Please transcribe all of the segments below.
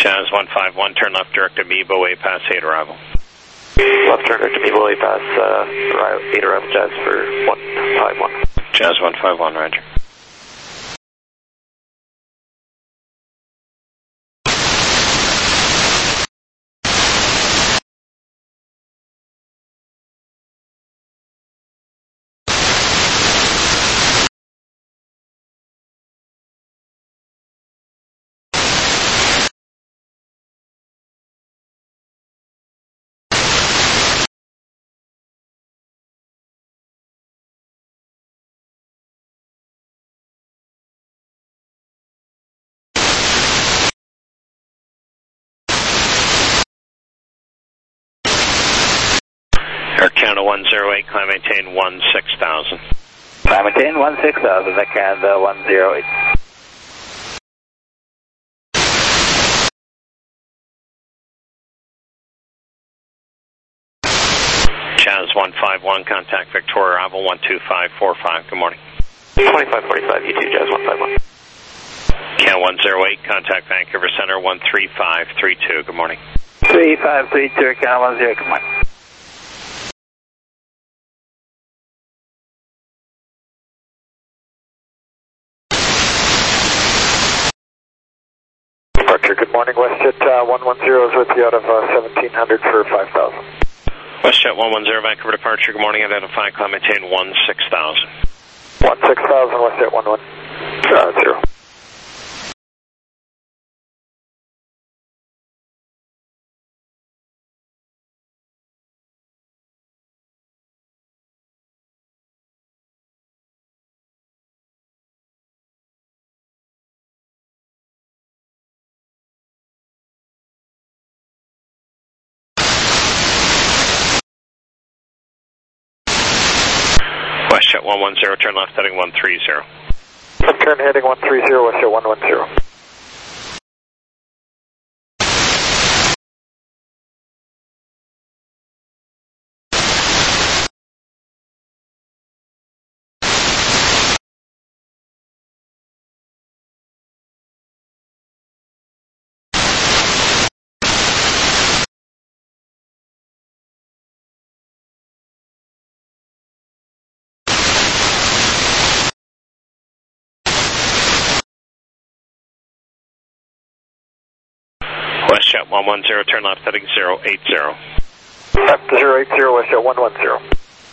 Jazz 151, turn left direct to Mebo, way past 8 arrival. Left turn direct to Mebo, way past 8 arrival, Jazz for 151. Jazz 151, roger. Air Canada 108, climb maintain 16,000. Climb maintain 16,000, Air Canada 108. Jazz 151, contact Victoria, arrival 12545, good morning. 2545, you too, Jazz 151. Can 108, contact Vancouver Center 13532, good morning. 3532, Air Canada 10, come on. Good morning, WestJet 110 is with you out of 1700 for 5,000. WestJet 110, Vancouver departure, good morning, identify, climb maintain 16,000. 16,000, WestJet 110. WestJet 110, turn left heading 130. Left turn heading 130, WestJet 110. WestJet 110, turn left heading 080. Left 080, WestJet 110.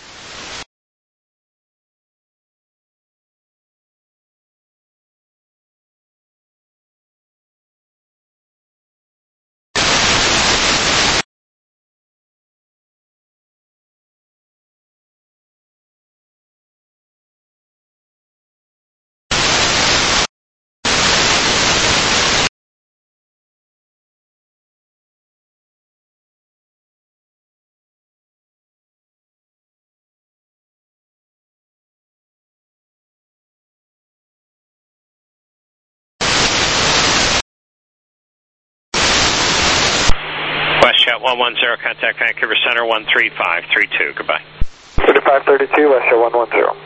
WestJet 110, contact Vancouver Center 13532, goodbye. 3532, WestJet 110.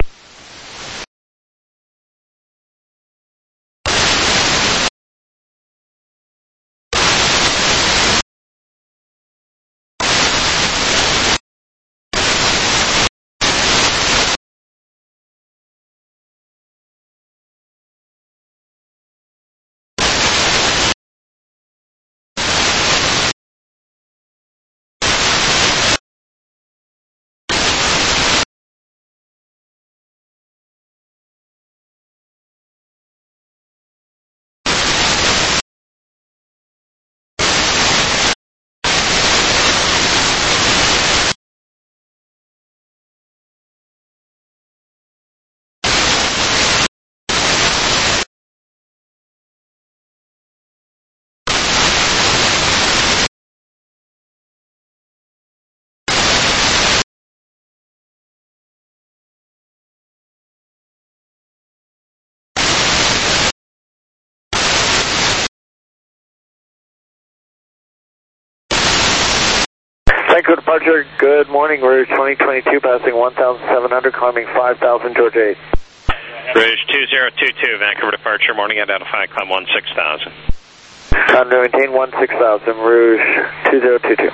Vancouver departure, good morning, Rouge 2022, passing 1,700, climbing 5,000, Georgia 8. Rouge 2022, Vancouver departure, morning, identify, climb 16,000. Time to maintain 16,000, Rouge 2022.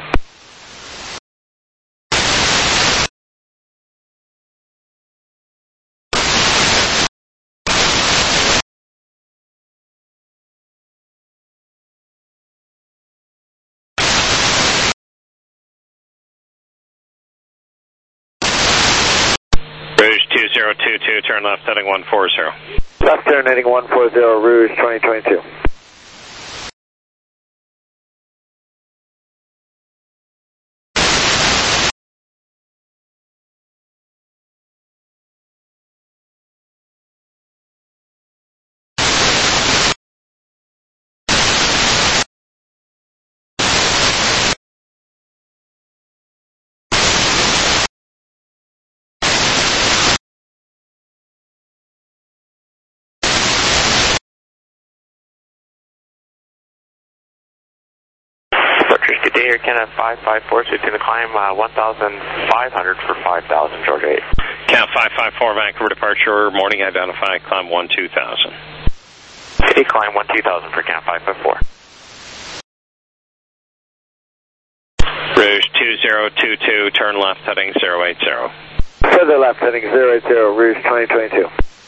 Rouge 2022, turn left heading 140. Left turn heading 140, Rouge 2022. Good day, Air Canada 554, switching to climb 1,500 for 5,000, Georgia 8. Count 554, Vancouver departure, morning identify, climb 12,000. Okay, climb 12,000 for count 554. Rouge 2022, turn left heading 080. Further left heading 080, Rouge 2022.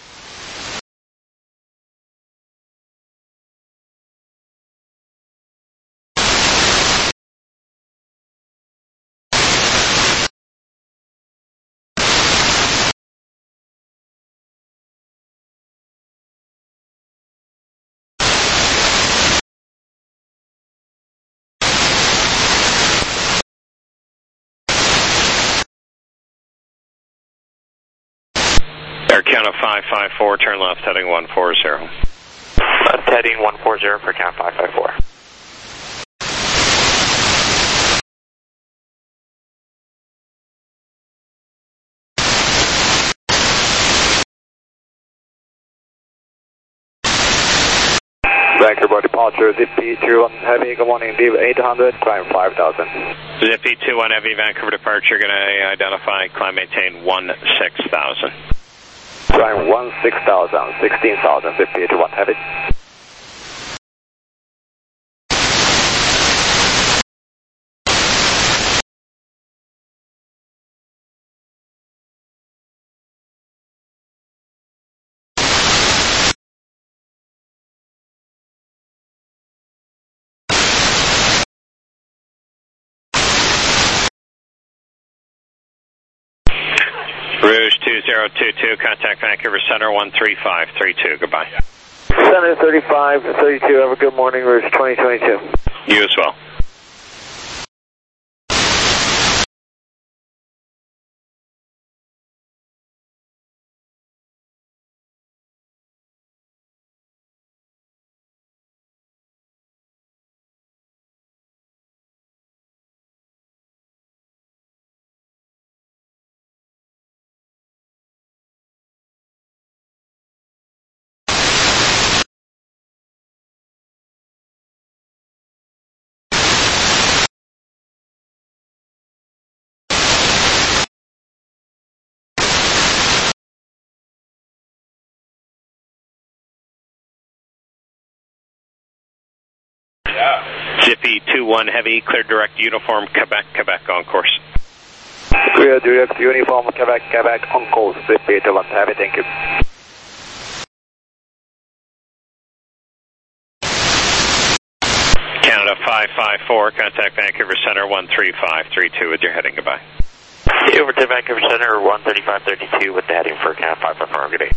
Air Canada 554, turn left heading 140. Left heading 140 for count 554. Vancouver departure, Zippy 21 Heavy, good morning, Div 800, climb 5,000. Zippy 21 Heavy, Vancouver departure, going to identify, climb maintain 16,000. Climb 16,000, 16,000, Zippy 81 Heavy. Rouge 2022, contact Vancouver Center 13532, goodbye. Center 3532, have a good morning, Rouge 2022. You as well. Zippy 21 Heavy, clear direct uniform, Quebec, Quebec on course. Clear direct uniform, Quebec, Quebec on course, Zippy 21 Heavy, thank you. Canada 554, contact Vancouver Center 13532 with your heading, goodbye. Over to Vancouver Center 13532 with the heading for count 554, good day.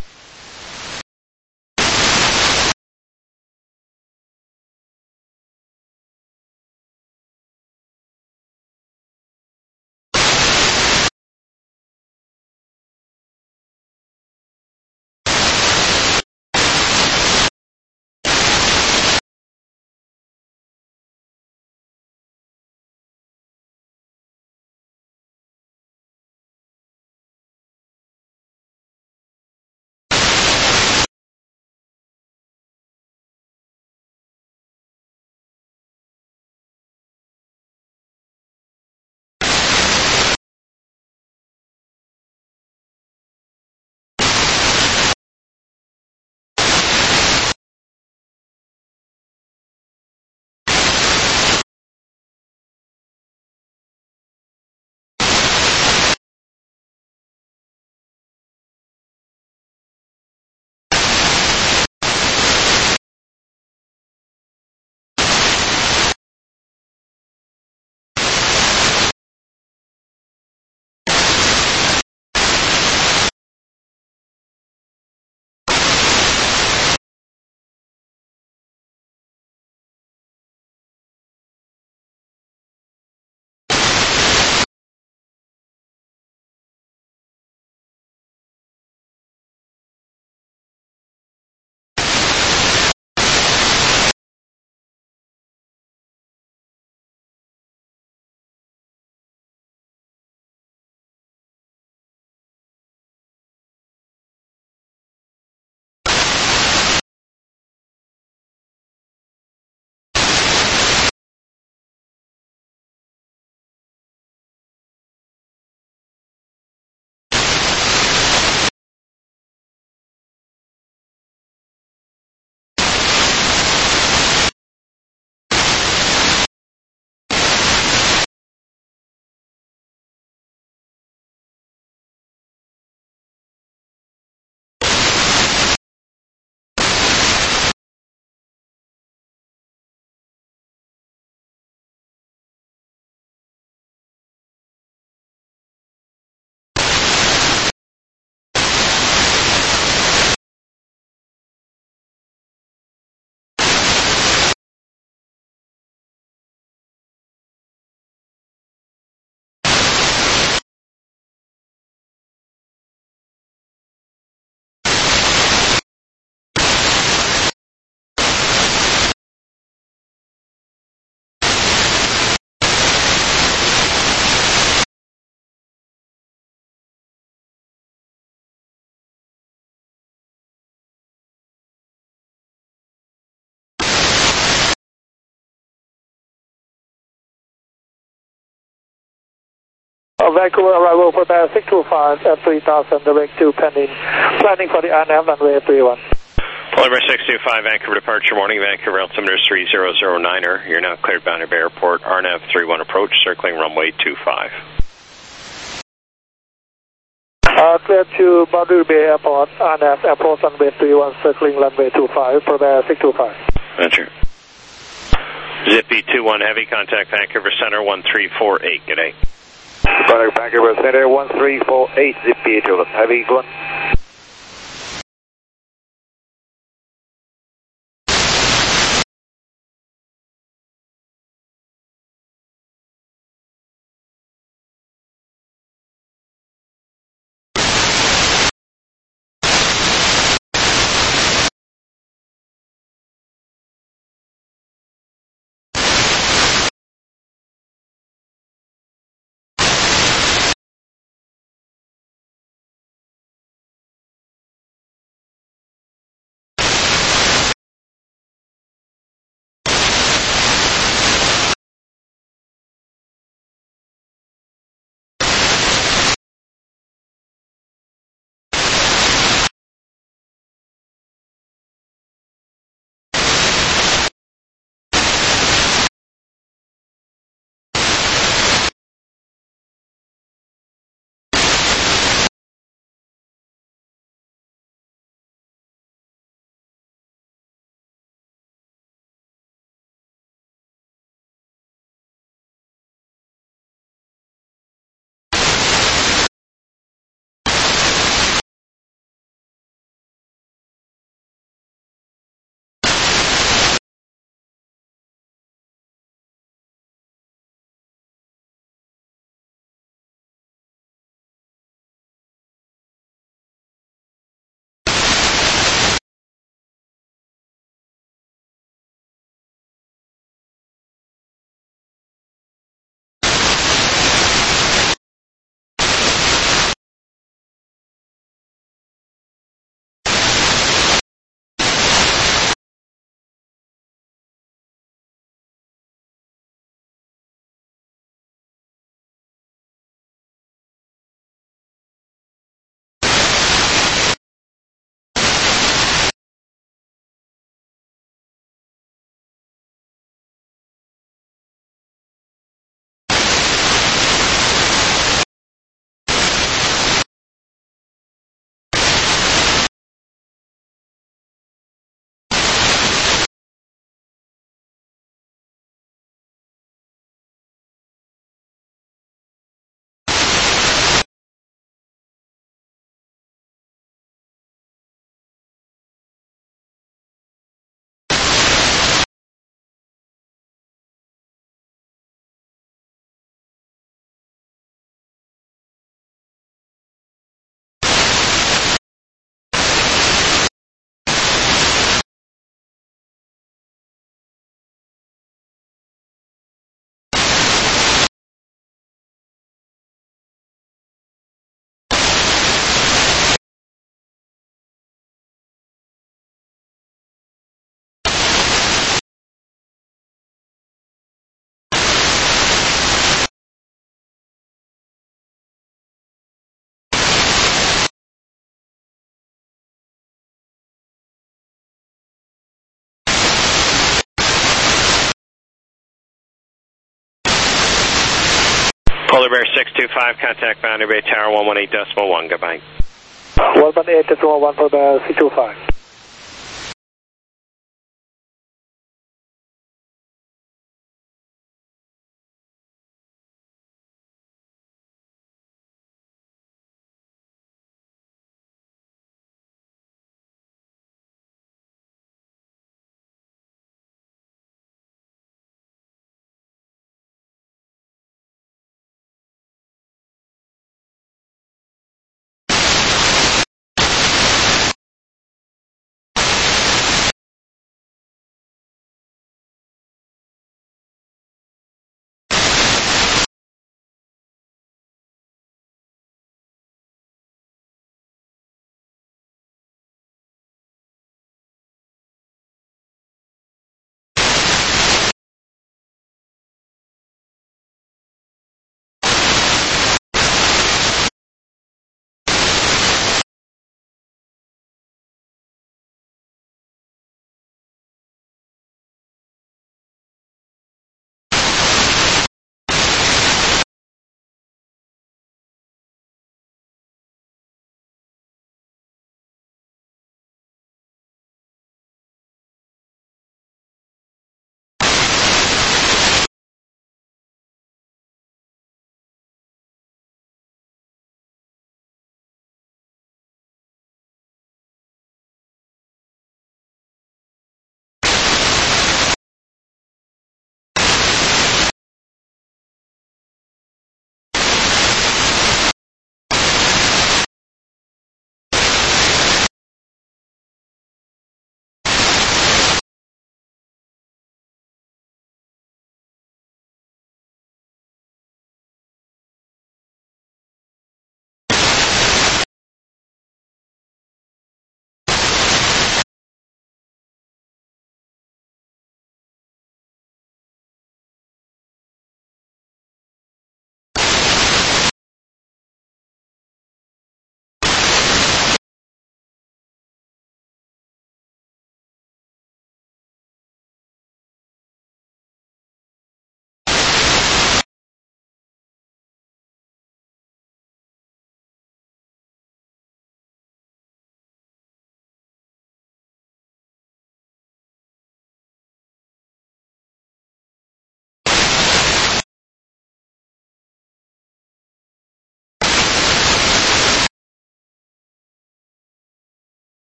Vancouver arrival for Bear 625 at 3000, direct to pending. Planning for the RNAV runway 31. Polar Bear 625, Vancouver departure morning, Vancouver altimeter 3009er. You're now cleared Boundary Bay Airport, RNAV 31 approach, circling runway 25. Clear to Boundary Bay Airport, RNAV approach runway 31, circling runway 25, for Bear 625. Roger. Zippy 21 heavy, contact Vancouver Center 1348, good day. Contact Vancouver Center 1348, Zippy 21 heavy, go on. Polar Bear 625, contact Boundary Bay Tower 118.1, goodbye. 118.1 for Bear 625.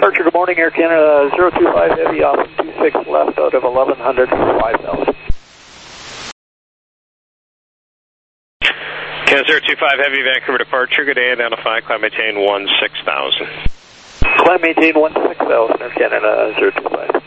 Departure, good morning, Air Canada 025 Heavy off 26 left out of 1100 for 5,000. Canada 025 Heavy, Vancouver departure, good day, identify, climb maintain 16,000. Climb maintain 16,000, Air Canada 025.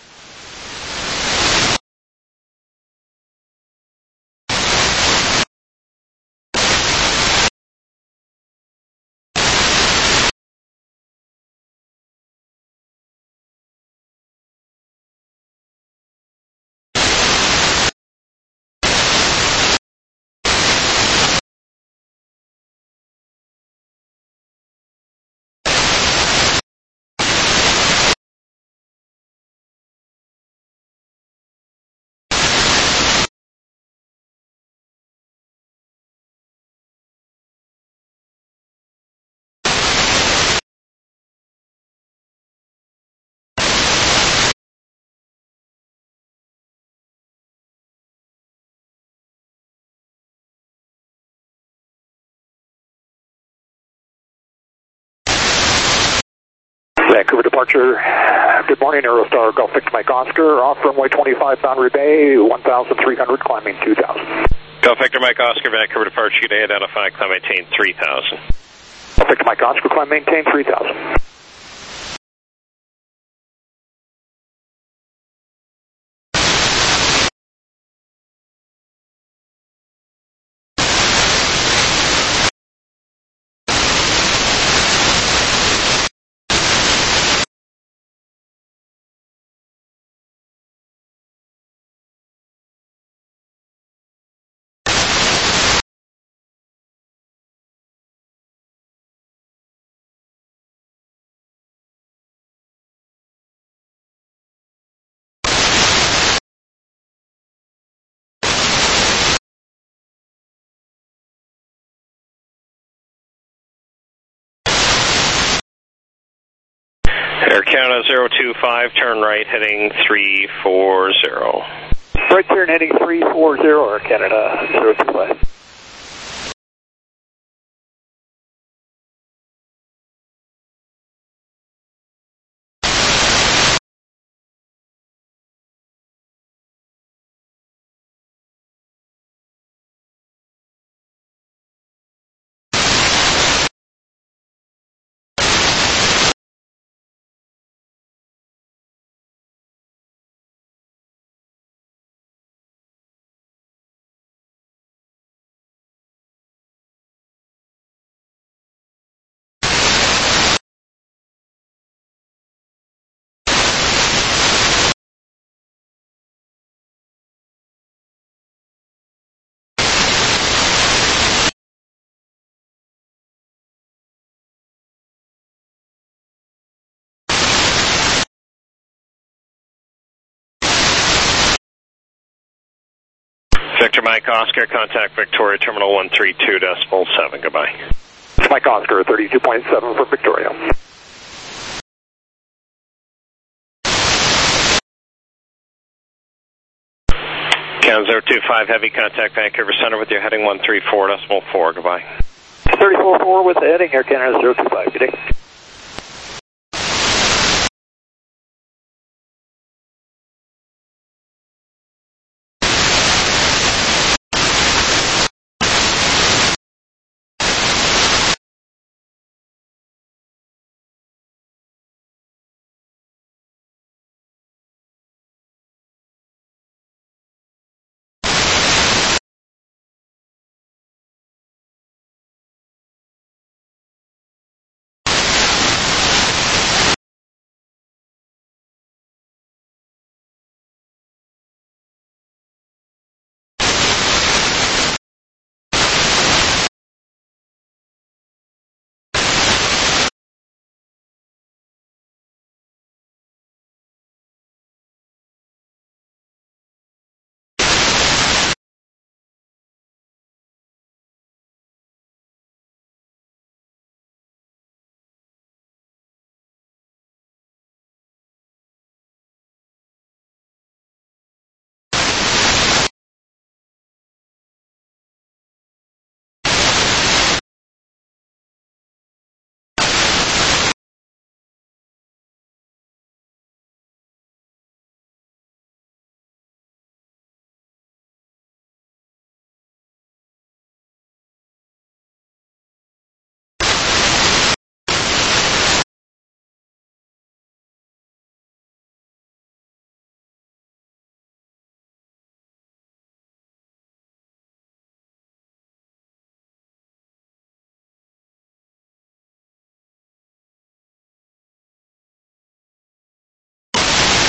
Vancouver departure, good morning, Aerostar Golf Victor Mike Oscar, off runway 25 Boundary Bay, 1,300, climbing 2,000. Golf Victor Mike Oscar, Vancouver departure, good day, identify, climb maintain 3,000. Golf Victor Mike Oscar, climb maintain 3,000. Air Canada 025, turn right, heading 340. Right turn heading 340, Air Canada 025. Victor Mike Oscar, contact Victoria Terminal 132.7, goodbye. Mike Oscar, 32.7 for Victoria. Canada 025 Heavy, contact Vancouver Center with your heading 134.4, goodbye. 34.4 with the heading, Air Canada 025, good day.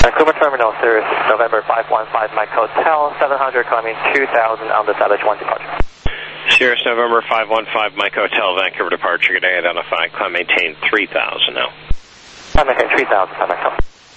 Vancouver Terminal, Sirius November 515 Mike Hotel, 700 climbing 2000 on the Savage 1 departure. Sirius November 515 Mike Hotel, Vancouver departure. Good day, identify. Climb maintain 3000 now. Climb maintain 3000, Mike Hotel.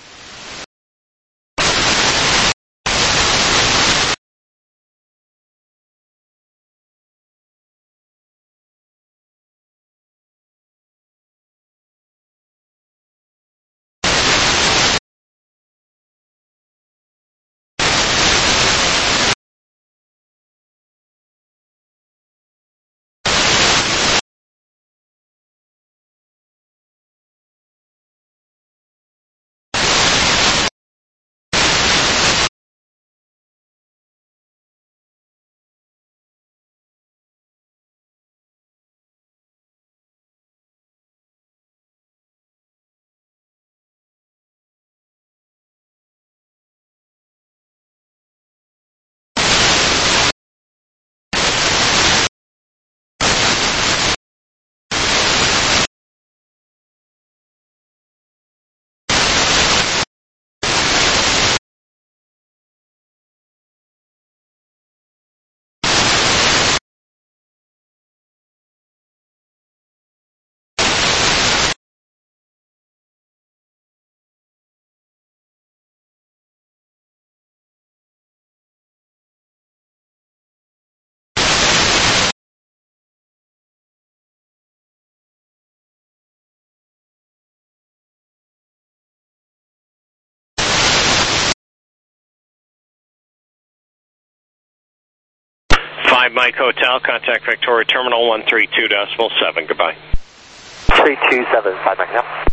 Mike Hotel, contact Victoria Terminal 132.7. Goodbye. 3275 Mike Hotel.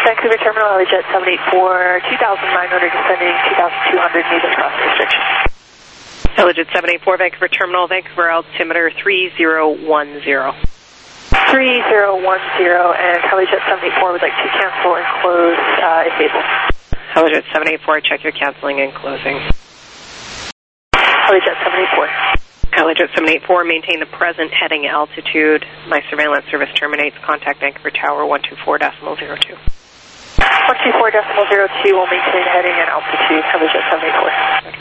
Vancouver Terminal, Jet 784, 2,900 descending, 2,200 meters cross restriction. Jet 784, Vancouver Terminal, Vancouver altimeter 3010. 3010, and Jet 784 would like to cancel and close if able. Jet 784, check your canceling and closing. Jet 784. Jet 784, maintain the present heading altitude. My surveillance service terminates. Contact Vancouver Tower 124.02. 124.02 will maintain heading and altitude. Jet 784.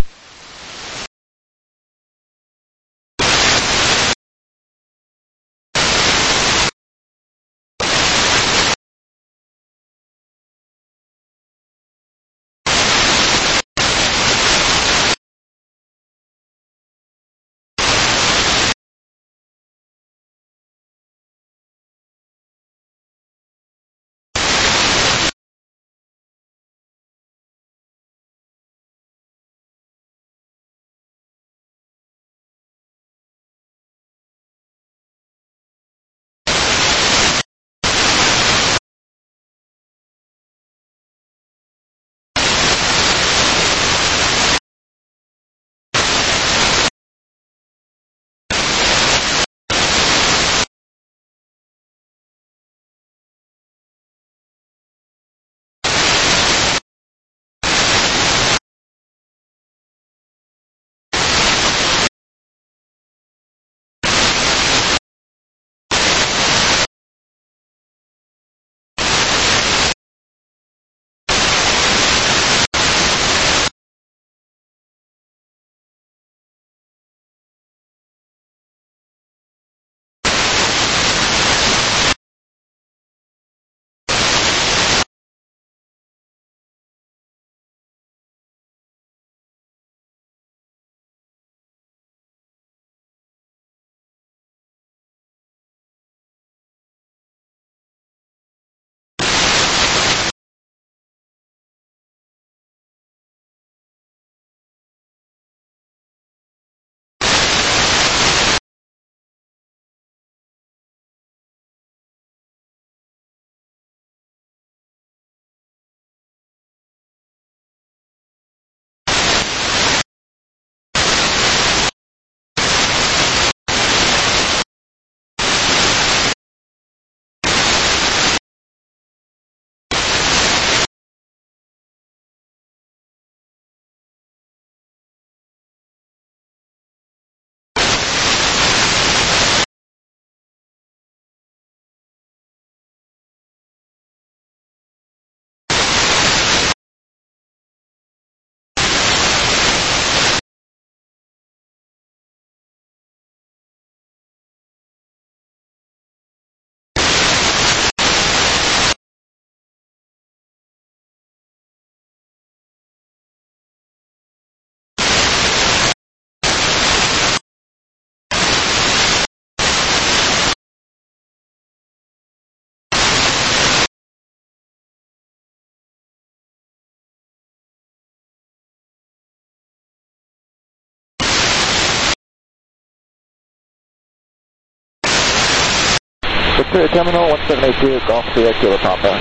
Victoria Terminal 1782, Golf Sierra Kilo Papa.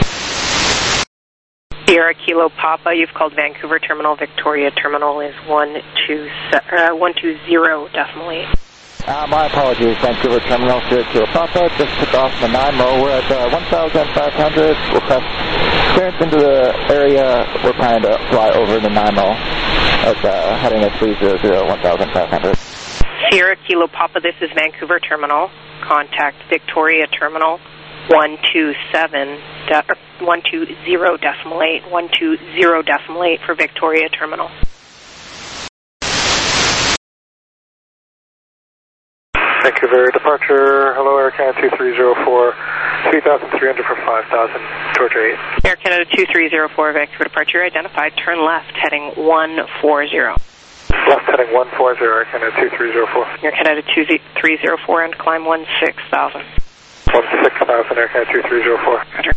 Sierra Kilo Papa, you've called Vancouver Terminal. Victoria Terminal is 120.8. My apologies, Vancouver Terminal, Sierra Kilo Papa. Just took off the 9-mo. We're at 1,500. Request clearance into the area. We're planning to fly over the 9-mo. It's heading at 300, 1,500. Sierra Kilo Papa, this is Vancouver Terminal. Contact Victoria Terminal 120.8 for Victoria Terminal. Vancouver departure, hello Air Canada 2304, 3,300 for 5,000, Georgia 8. Air Canada 2304, Vancouver departure identified, turn left heading 140. Left heading 140, Air Canada 2304. Air Canada 2304 and climb 16,000. 16,000, Air Canada 2304. Roger.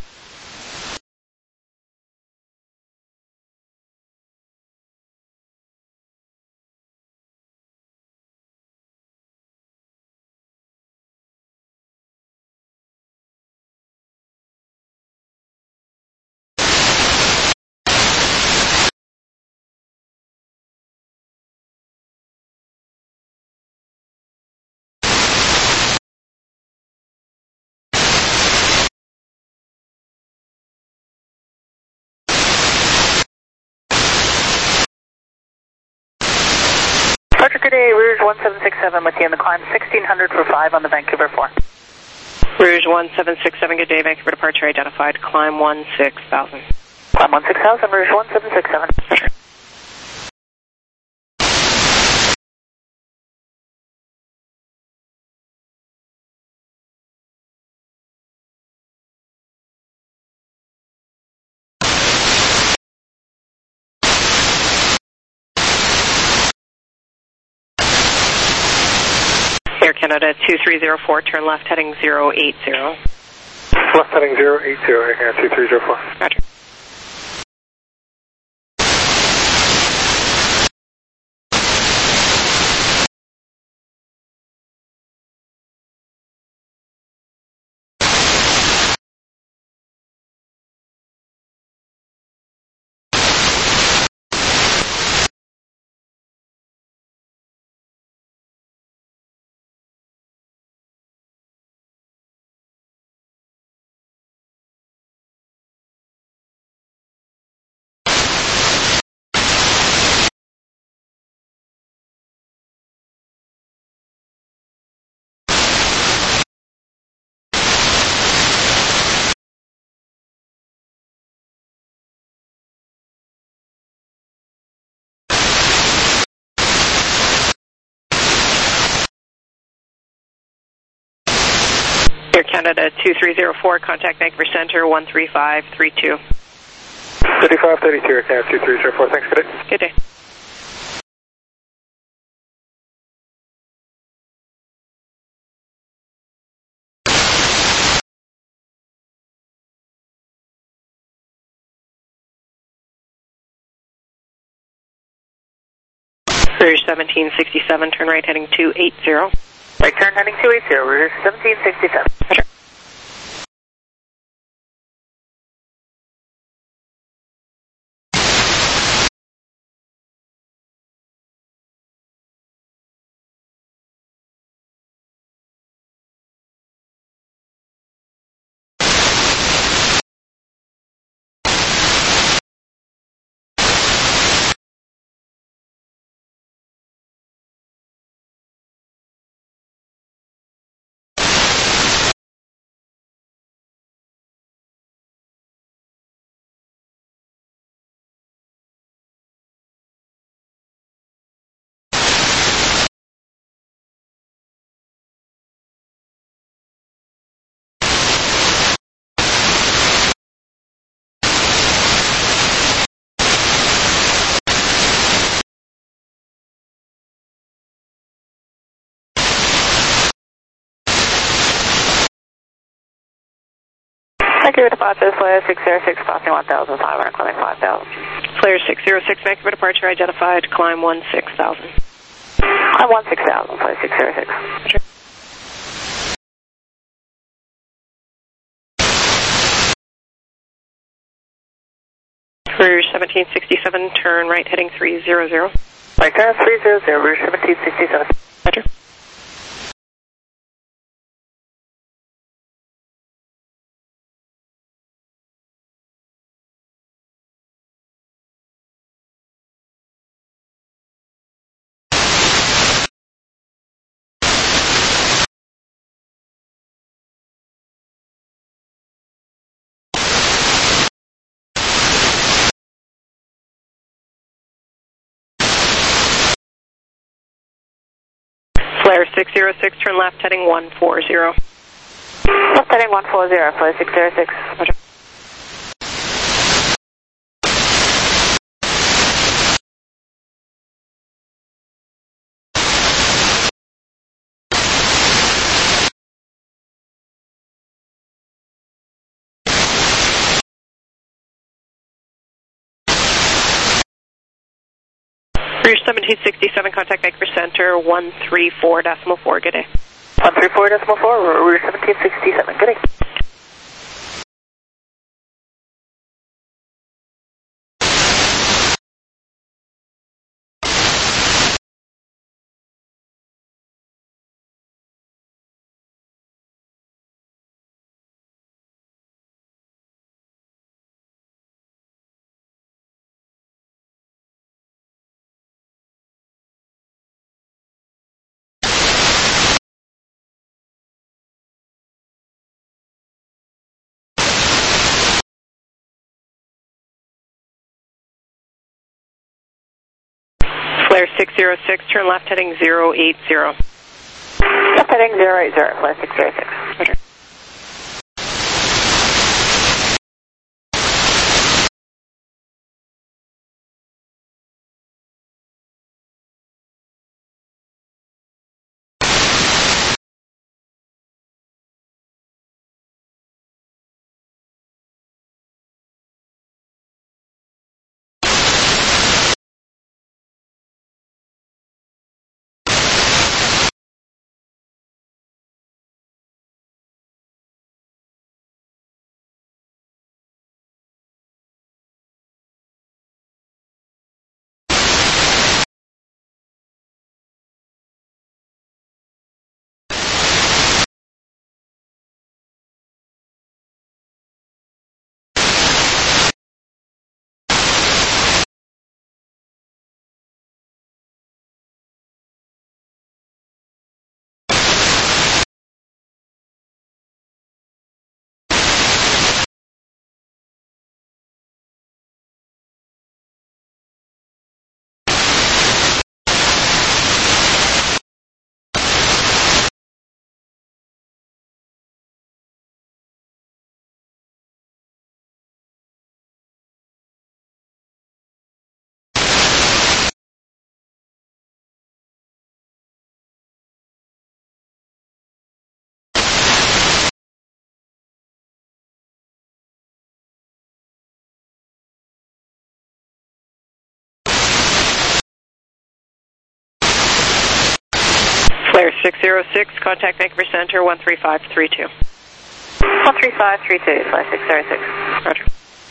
1767 with you in the climb, 1600 for 5 on the Vancouver 4. Rouge 1767, good day, Vancouver departure identified, climb 16,000. Climb 16,000, Rouge 1767. Air Canada 2304, turn left heading 080. Left heading 080, Air Canada 2304. Roger. Air Canada 2304, contact Vancouver Center 13532. 3532, Air Canada 2304, thanks, good day. Good day. Rouge 1767, turn right heading 280. Right turn heading 280, Rouge 1767. Roger. Vancouver departure, Flyer 606, passing 1,500, climbing 5,000. Flyer 606, Vancouver departure identified, climb 16,000. Climb 16,000, Flyer 606. Roger. Rouge 1767, turn right heading 300. Right turn 300, Rouge 1767. Roger. Flyer 606, turn left heading 140. Left heading 140, Flyer 606. Roger. Rouge 1767, contact Vancouver Center 134.4, good day. 134.4, Rouge 1767, good day. Flare 606, turn left heading 080. Left heading 080, Flare 606. Roger. Flare 606, contact Vancouver Center 13532. 13532, Flare 606. Roger.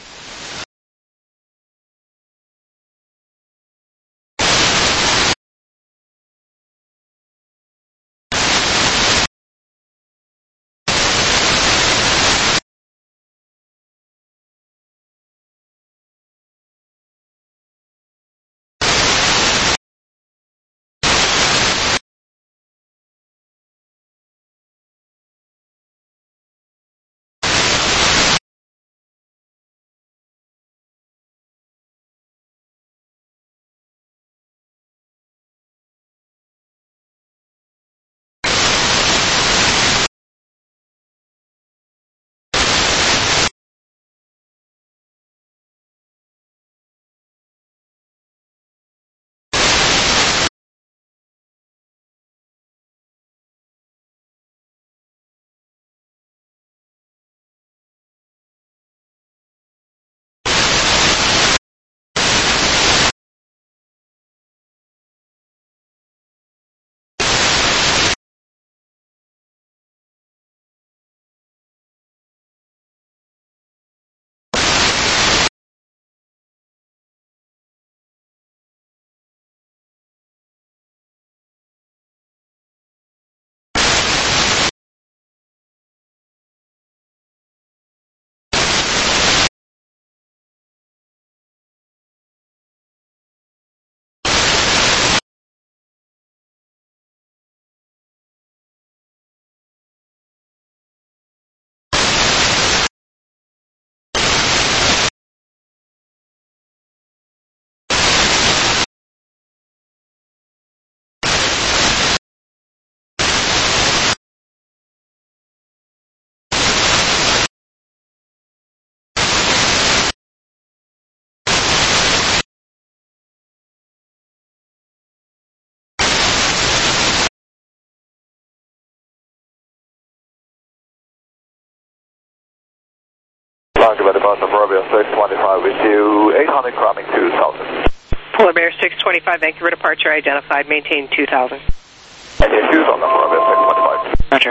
Roger, by the Boston Moravia 625 with you, 800 climbing 2000. Polar Bear 625, Vancouver departure identified, maintain 2000. And your shoes on the Moravia 625. Roger.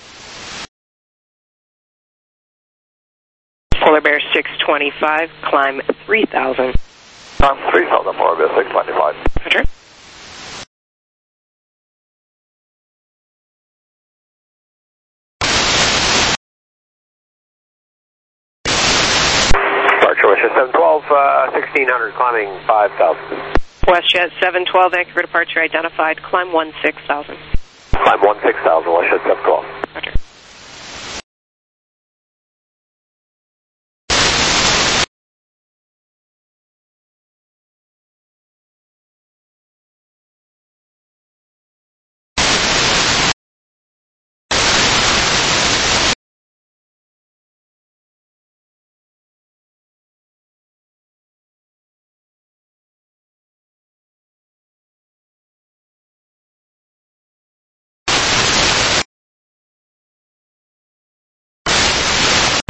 Polar Bear 625, climb 3000. Climb 3000, Moravia 625. Roger. WestJet 712, 1600, climbing 5000. WestJet 712, Vancouver departure identified, climb 16,000. Climb 16,000, WestJet 712. Roger.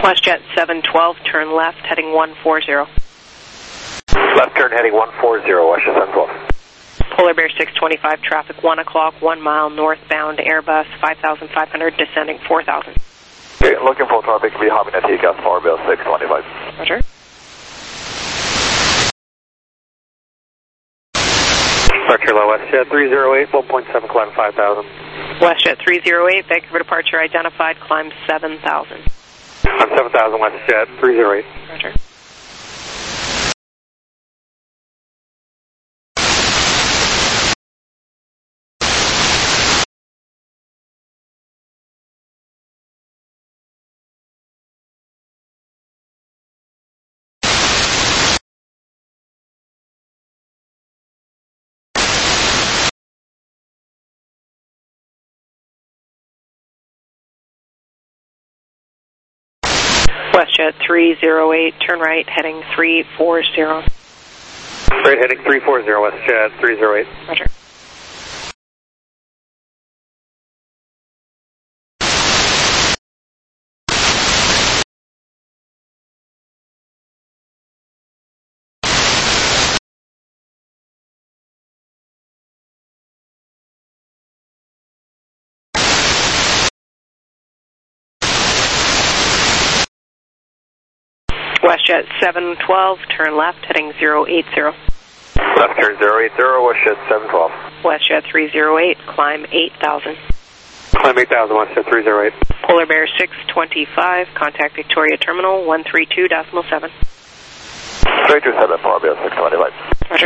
WestJet 712, turn left, heading 140. Left turn heading 140, WestJet 712. Polar Bear 625, traffic 1 o'clock, 1 mile northbound, Airbus 5,500, descending 4,000. Okay, looking for traffic, we have a TCAS Polar Bear 625. Roger. Departure low WestJet 308, 1.7, climb 5,000. WestJet 308, Vancouver departure identified, climb 7,000. I'm 7,000 WestJet 308. Roger. WestJet 308, turn right, heading 340. Straight heading 340, WestJet 308. Roger. WestJet 712, turn left, heading 080. Left turn 080, WestJet 712. WestJet 308, climb 8,000. Climb 8,000, WestJet 308. Polar Bear 625, contact Victoria Terminal 132.7. 327, Polar Bear 625. Roger.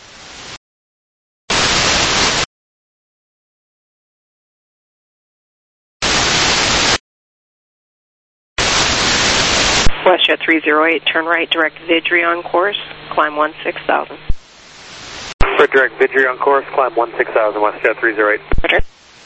WestJet 308, turn right, direct Vidrion course, climb 16,000. Direct Vidrion course, climb 16,000, WestJet 308. Roger.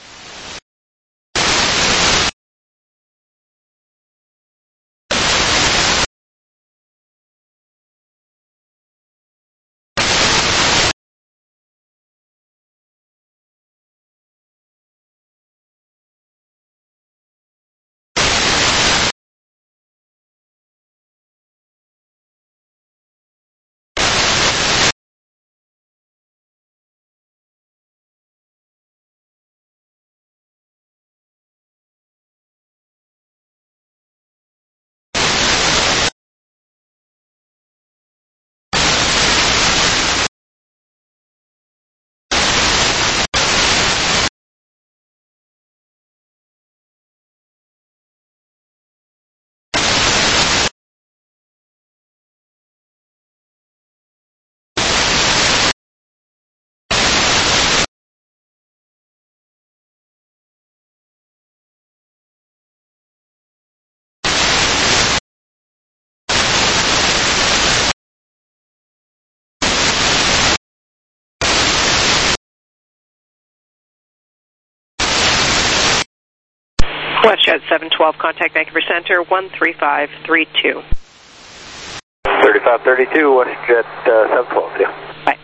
WestJet 712, contact Vancouver Center 13532. 3532, WestJet 712, yeah. Bye.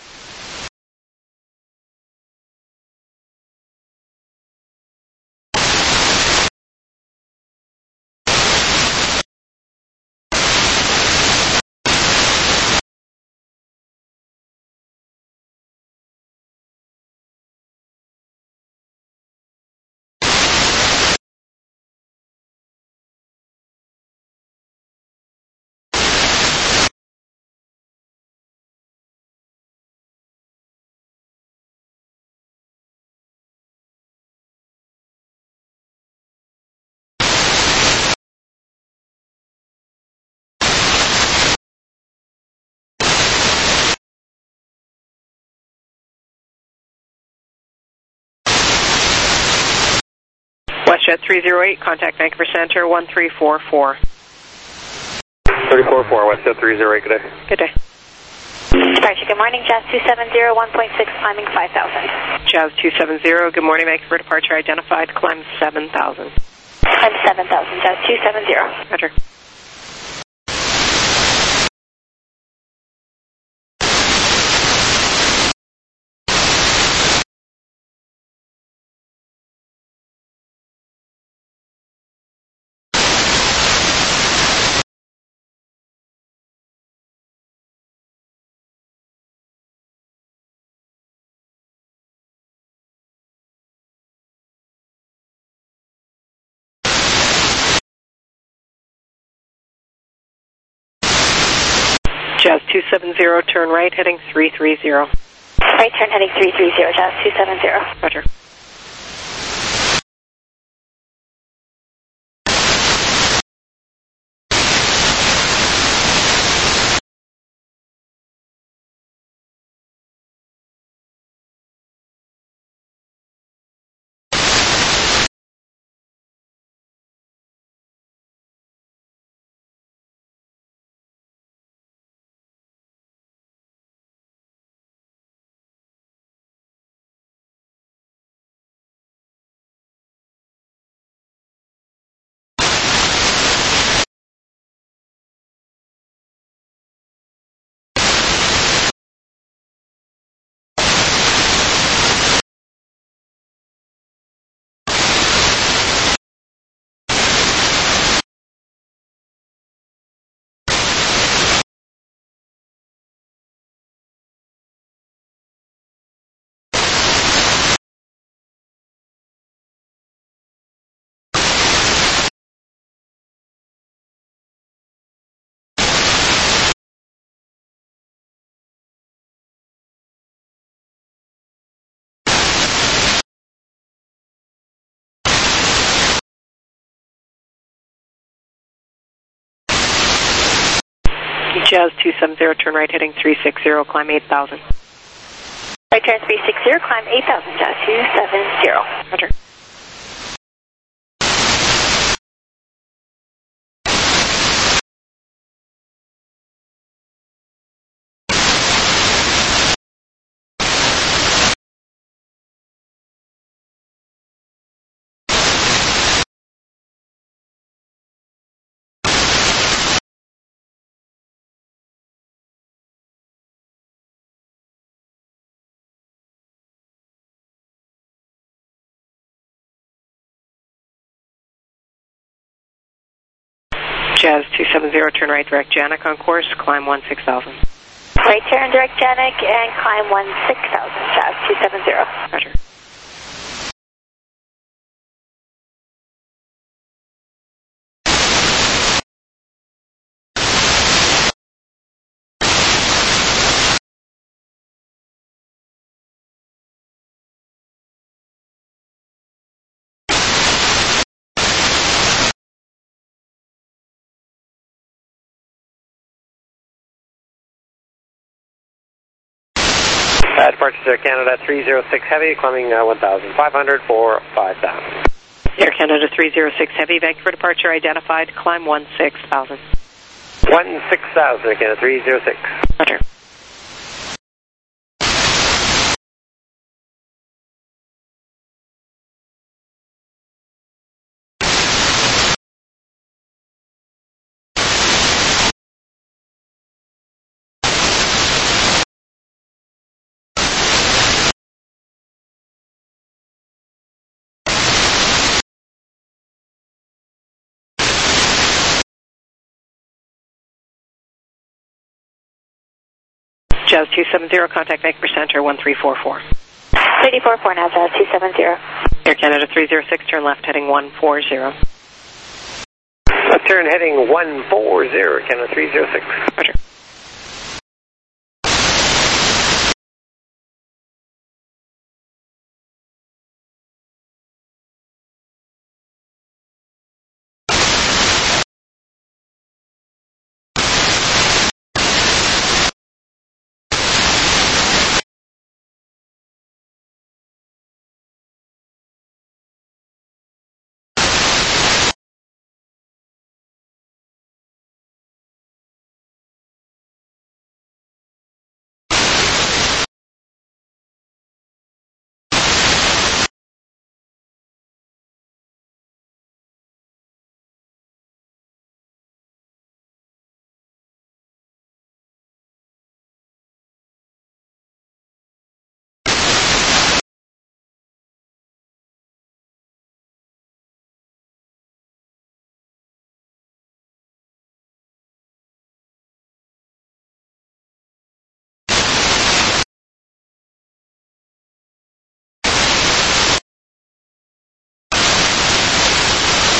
WestJet 308, contact Vancouver Center 1344. 344, WestJet 308, good day. Good day. Departure, good morning, Jazz 270, 1.6, climbing 5,000. Jazz 270, good morning, Vancouver departure identified, climb 7,000. Climb 7,000, Jazz 270. Roger. Jazz 270, turn right, heading 330. Right turn heading 330, Jazz 270. Roger. Jazz 270, turn right, heading 360, climb 8,000. Right turn 360, climb 8,000, Jazz 270. Roger. Jazz 270, turn right, direct Janik on course, climb 16,000. Right turn, direct Janik, and climb 16,000, Jazz 270. Roger. Departure Air Canada 306 Heavy, climbing 1,500 for 5,000. Air Canada 306 Heavy, Vancouver departure identified, climb 16,000. 16,000, Air Canada 306. Roger. Jazz 270, contact Vancouver Center 1344. 344 now, Jazz 270. Air Canada 306, turn left, heading 140. Left turn heading 140, Air Canada 306. Roger.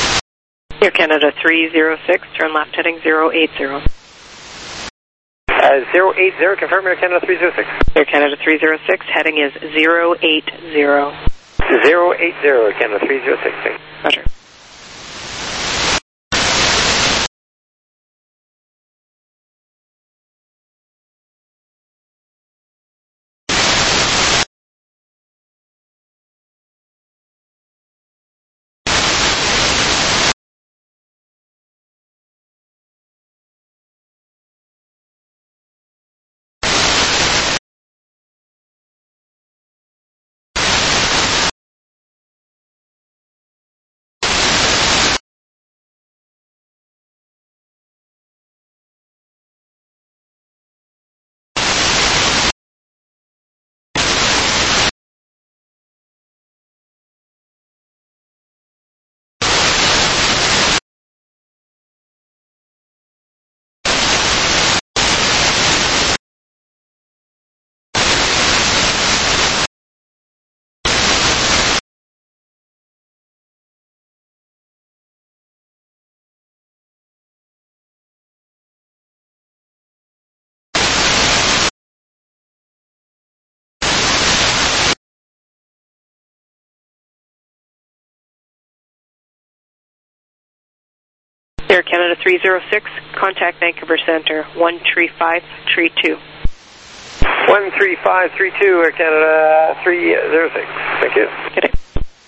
Air Canada 306, turn left, heading 080. 080, confirm Air Canada 306. Air Canada 306, heading is 080. 080, Air Canada 306. Roger. Air Canada 306, contact Vancouver Center, 13532. 13532, Air Canada 306. Thank you. Get it.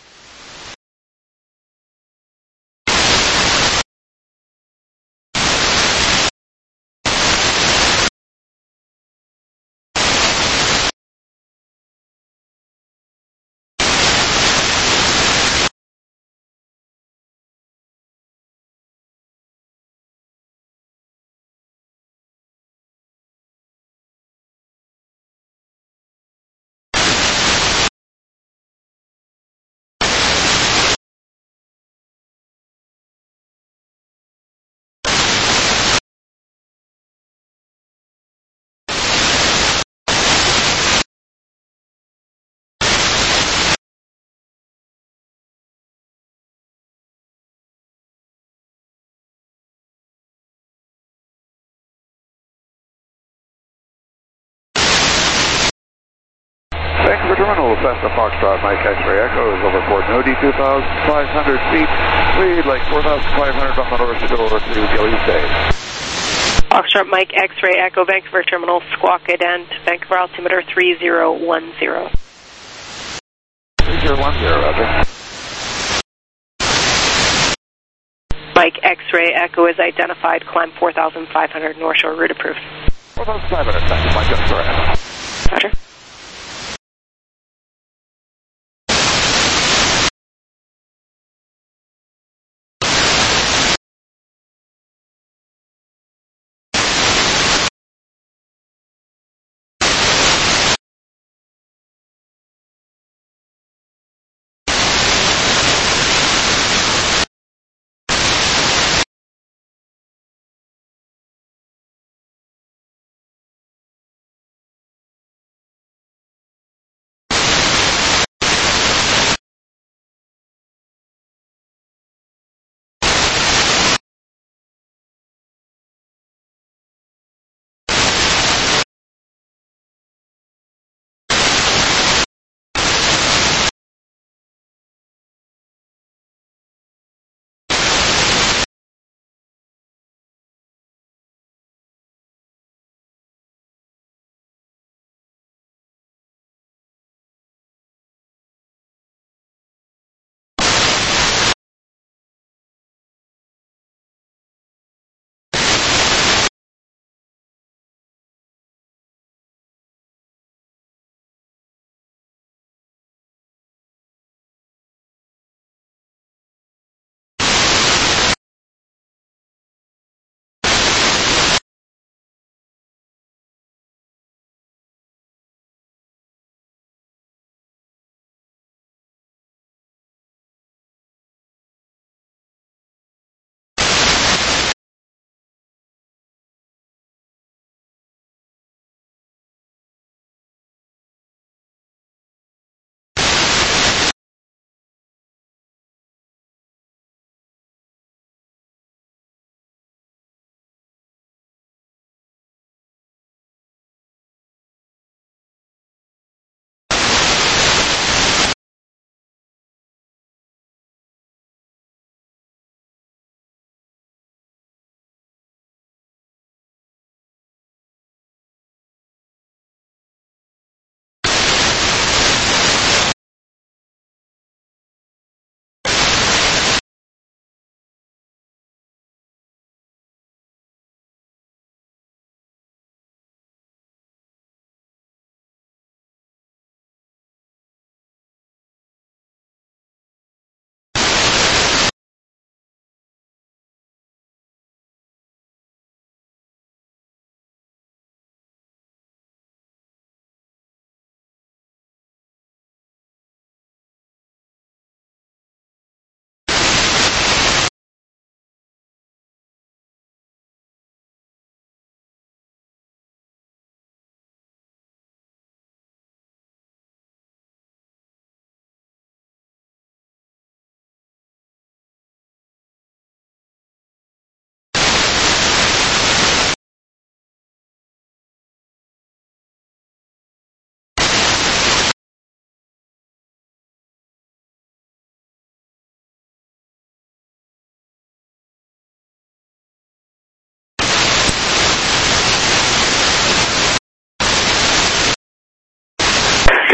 Vancouver Terminal, Cessna Foxtrot, Mike X-Ray Echo is over Port Moody, 2,500 feet. Lead like 4,500 on the north to go over to Gillies Bay. Foxtrot Mike X-Ray Echo, Vancouver Terminal, Squawk Ident, Vancouver altimeter 3010. 3010, Roger. Mike X-Ray Echo is identified, climb 4,500, North Shore route approved. 4,500, thank you, Mike X-Ray Echo. Roger.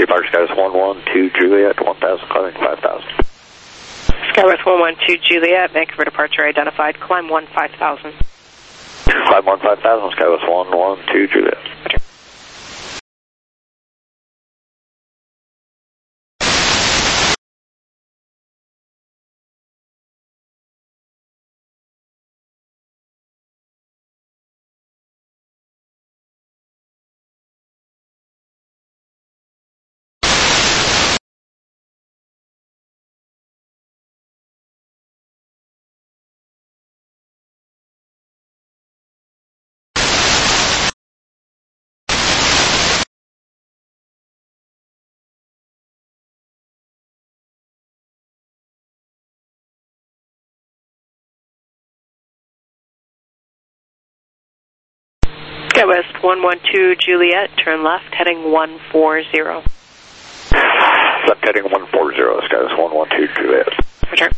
departure Skywest 112 Juliet, 1000, climbing 5000. Skywest 112 Juliet, Vancouver departure identified, climb 15,000. Climb 15,000, Skywest 112 Juliet. Roger. Skywest 112 Juliet, turn left, heading 140. Left heading 140, Skywest 112 Juliet. Roger.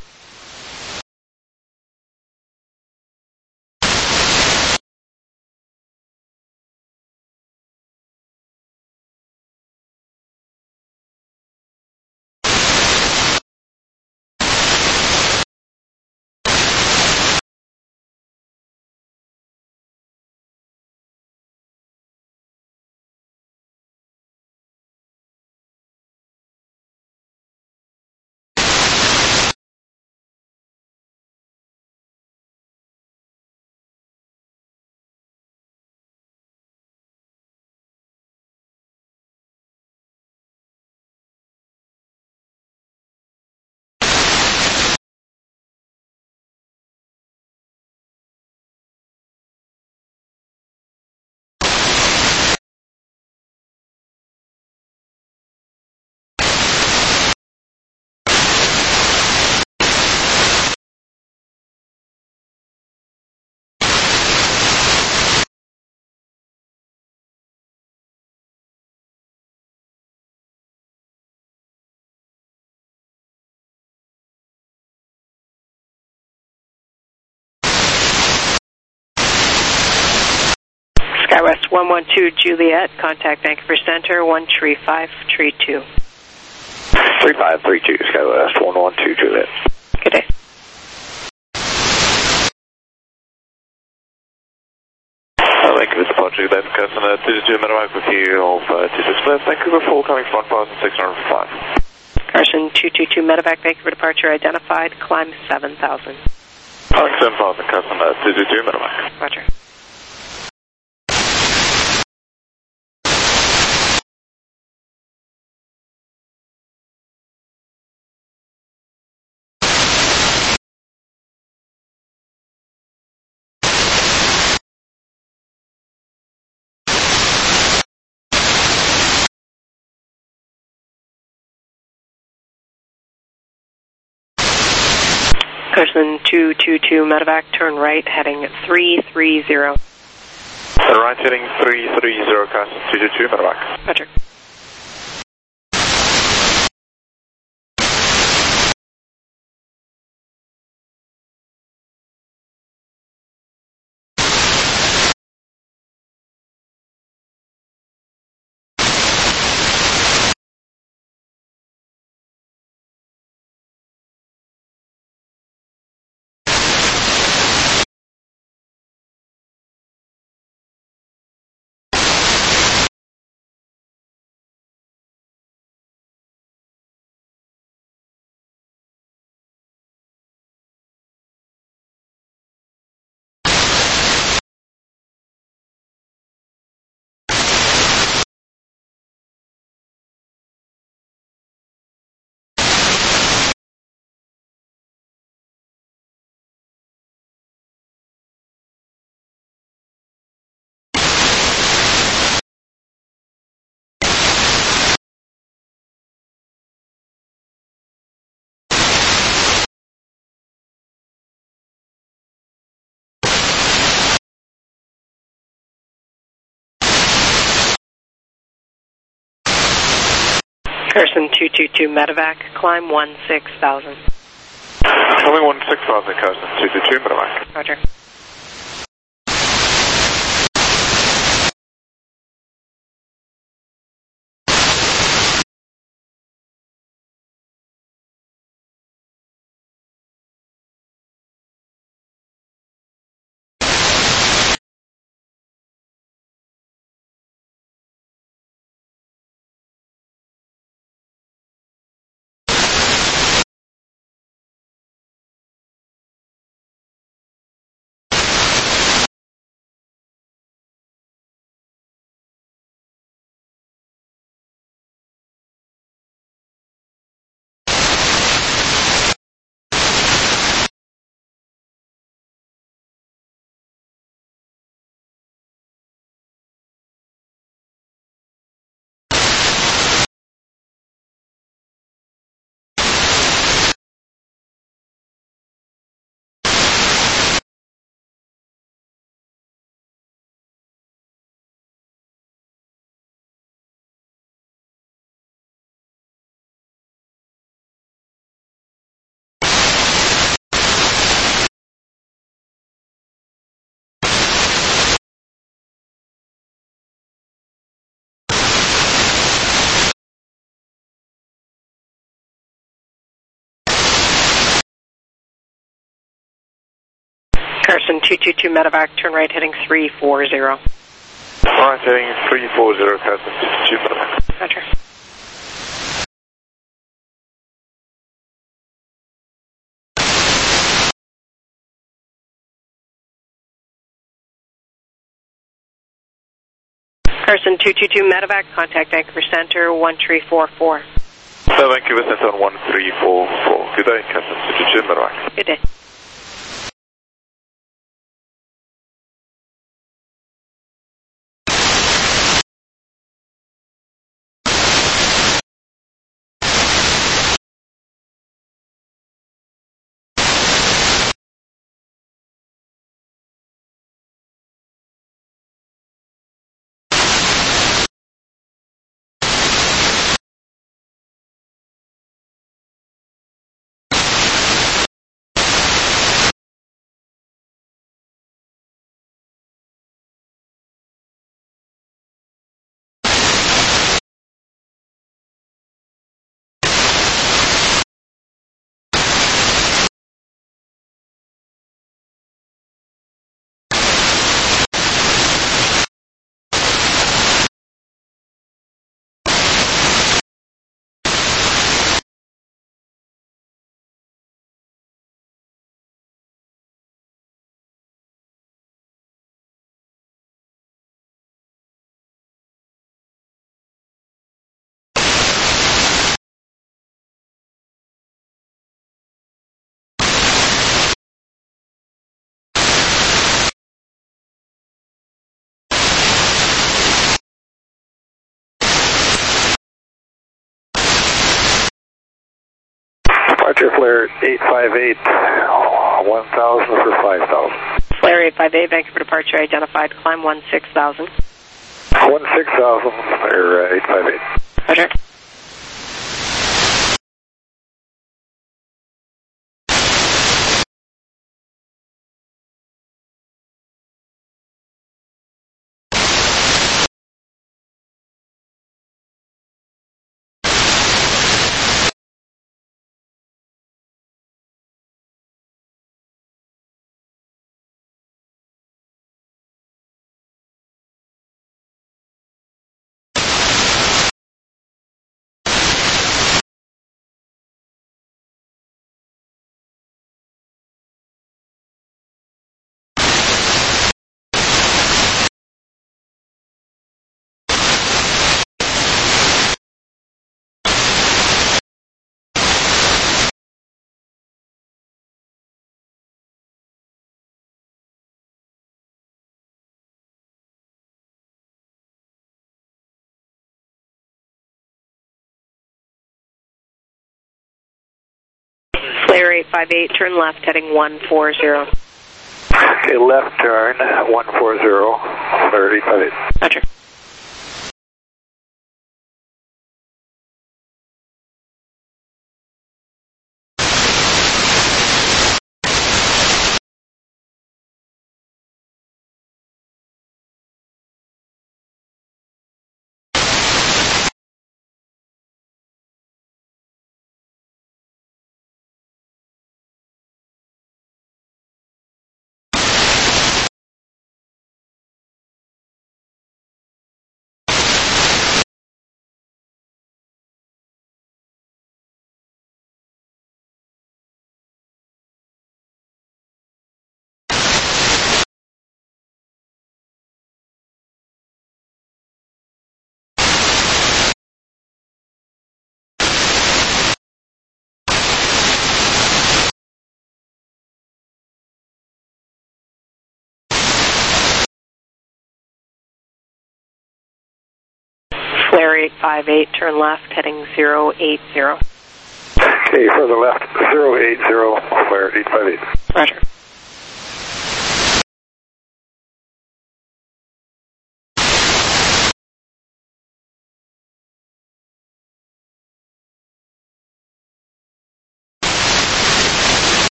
Skywest 112 Juliet, contact Vancouver Center, 13532. 3532, Skywest 112 Juliet. Good day. Vancouver departure, then customer 22 medevac with you, Alpha 26 left, Vancouver full coming 1,605. Carson 222 medevac, Vancouver departure identified, climb 7,000. Calling 7,000, customer 222 medevac. Roger. Carson 222 medevac, turn right, heading 330. Turn right, heading 330, Carson 222 medevac. Roger. Carson 222 medevac, climb 16,000. Coming 16,000, Carson 222 medevac. Roger. Carson 222 Medevac, turn right heading 340. Alright, heading 340, Carson 222 Medevac. Roger. Carson 222 Medevac, contact Vancouver Center 1344. So Vancouver Center on 1344. Good day, Carson 222 Medevac. Good day. Departure flare 858, 1000 for 5000. Flare 858, Vancouver departure identified, climb 16,000. 16,000, flare 858. Roger. Flare 858, turn left heading 140. Okay, left turn 140, flare 858. Roger. Flare 858, turn left heading 080. Okay, further left 080, flare 858. Roger.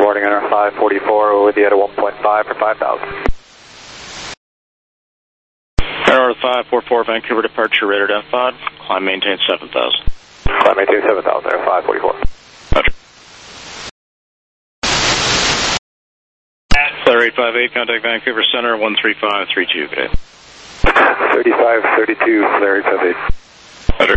morning, Air 544 with you at a 1.5 for 5,000. Air 544, Vancouver departure, radar depth pod. Climb maintain 7,000. Climb maintain 7,000, Air 544. Roger. Flare 858, contact Vancouver Center, 13532, good day. 3532, Flare 858. Roger.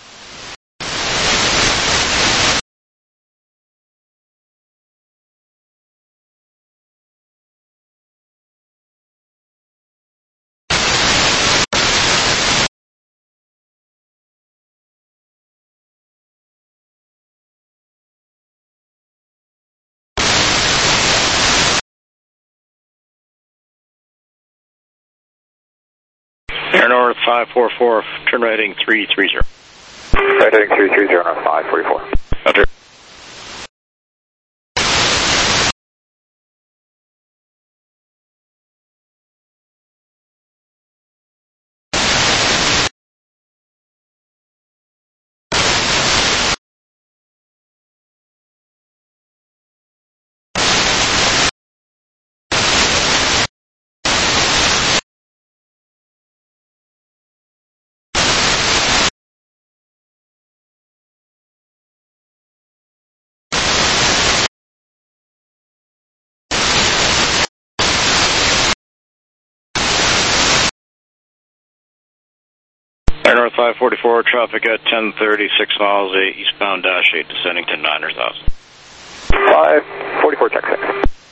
Air North 544, turn right heading 330. Right heading 330 on 544. Roger. Air North 544, traffic at 1030, 6 miles, eastbound dash 8, descending to 9,000. 544, check 6.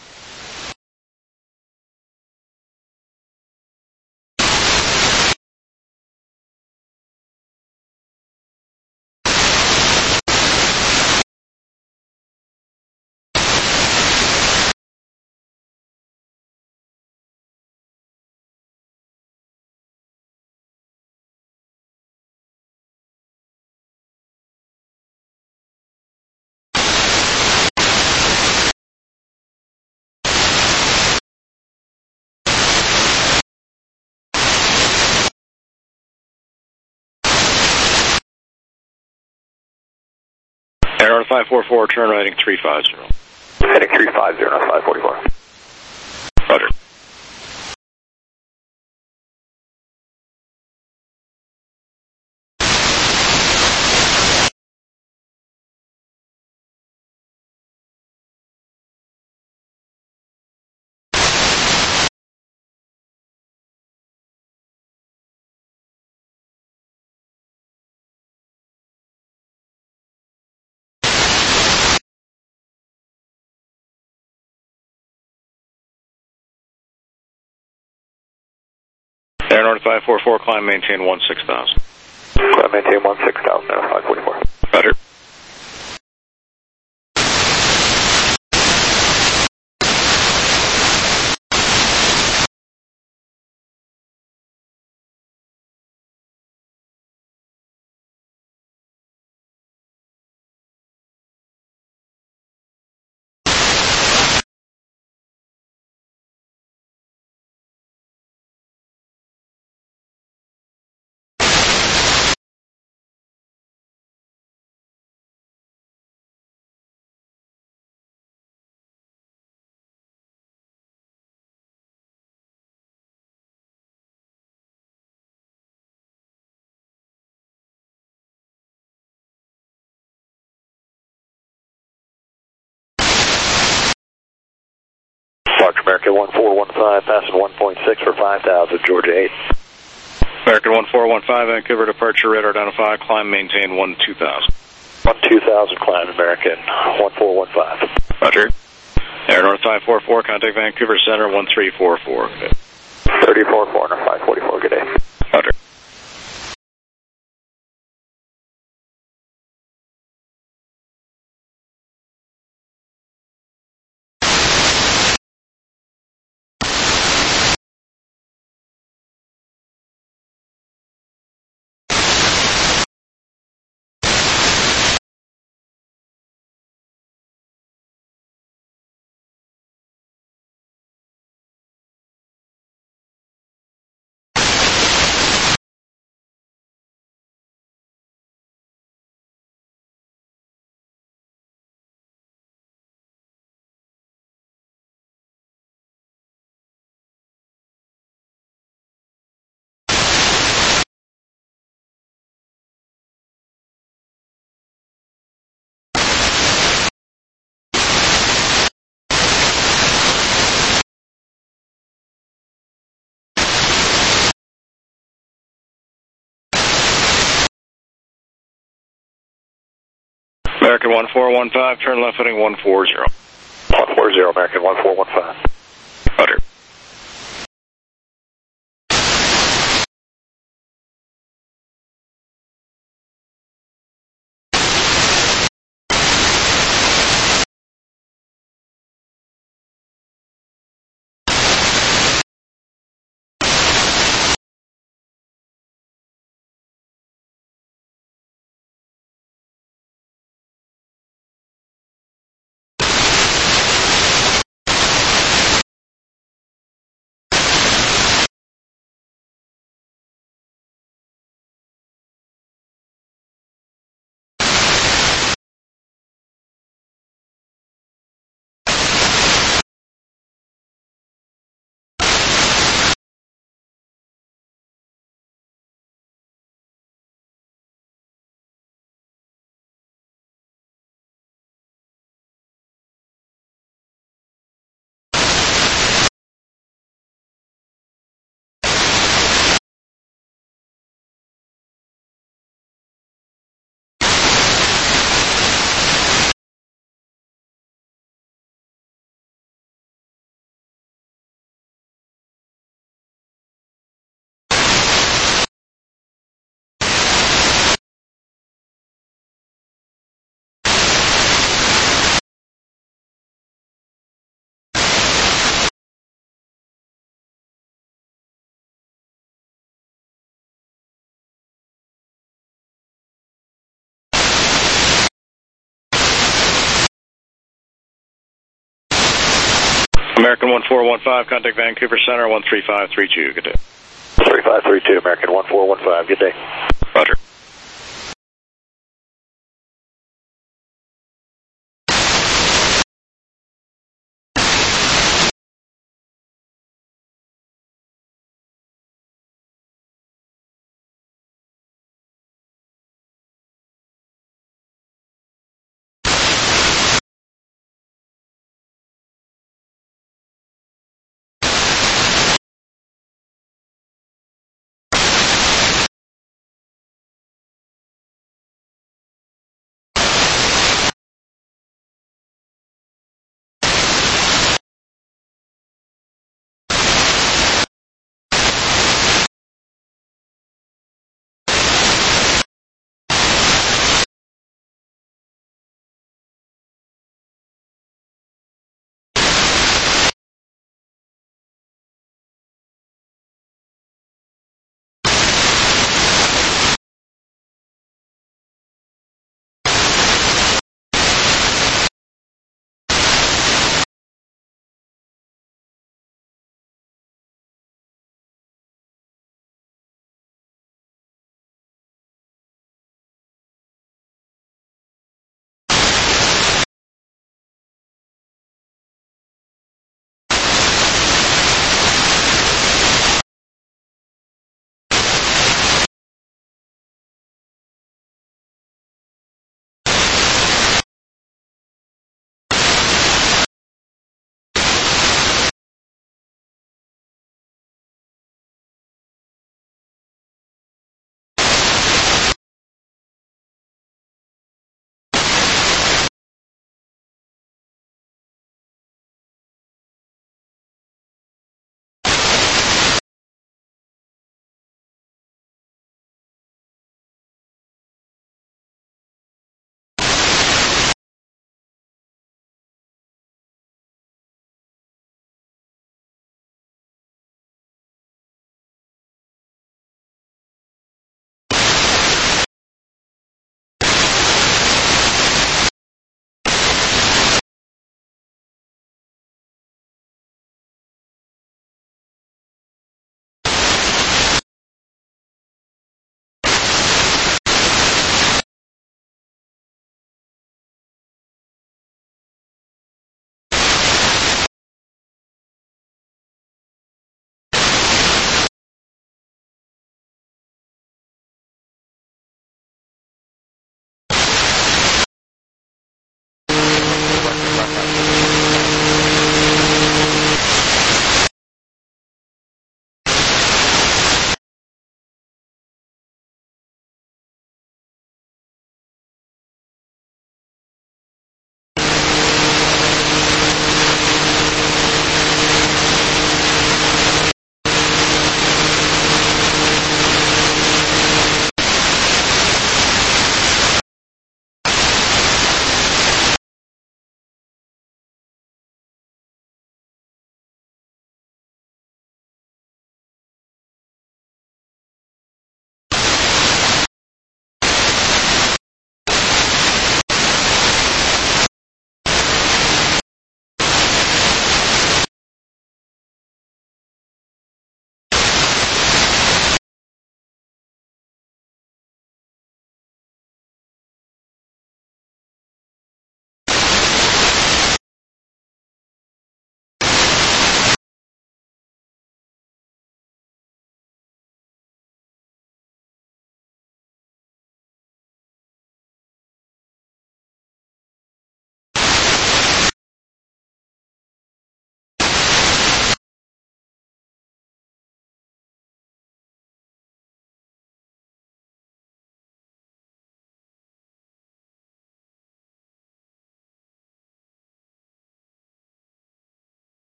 Air North 544, turn right heading 350. Heading 350 on 544. Roger. Air North 544, climb maintain 16,000. Climb maintain 16,000 Air 544. Roger. Departure American 1415, passing 1.6 for 5,000, Georgia 8. American 1415, Vancouver departure, radar identify, climb maintain 12,000. 12,000, climb American 1415. Roger. Air North 544, contact Vancouver Center, 1344. 344 on 544, good day. Roger. American 1415, turn left heading 140. 140, American 1415. Roger. American 1415, contact Vancouver Center 13532. Good day. 3532, American 1415. Good day. Roger.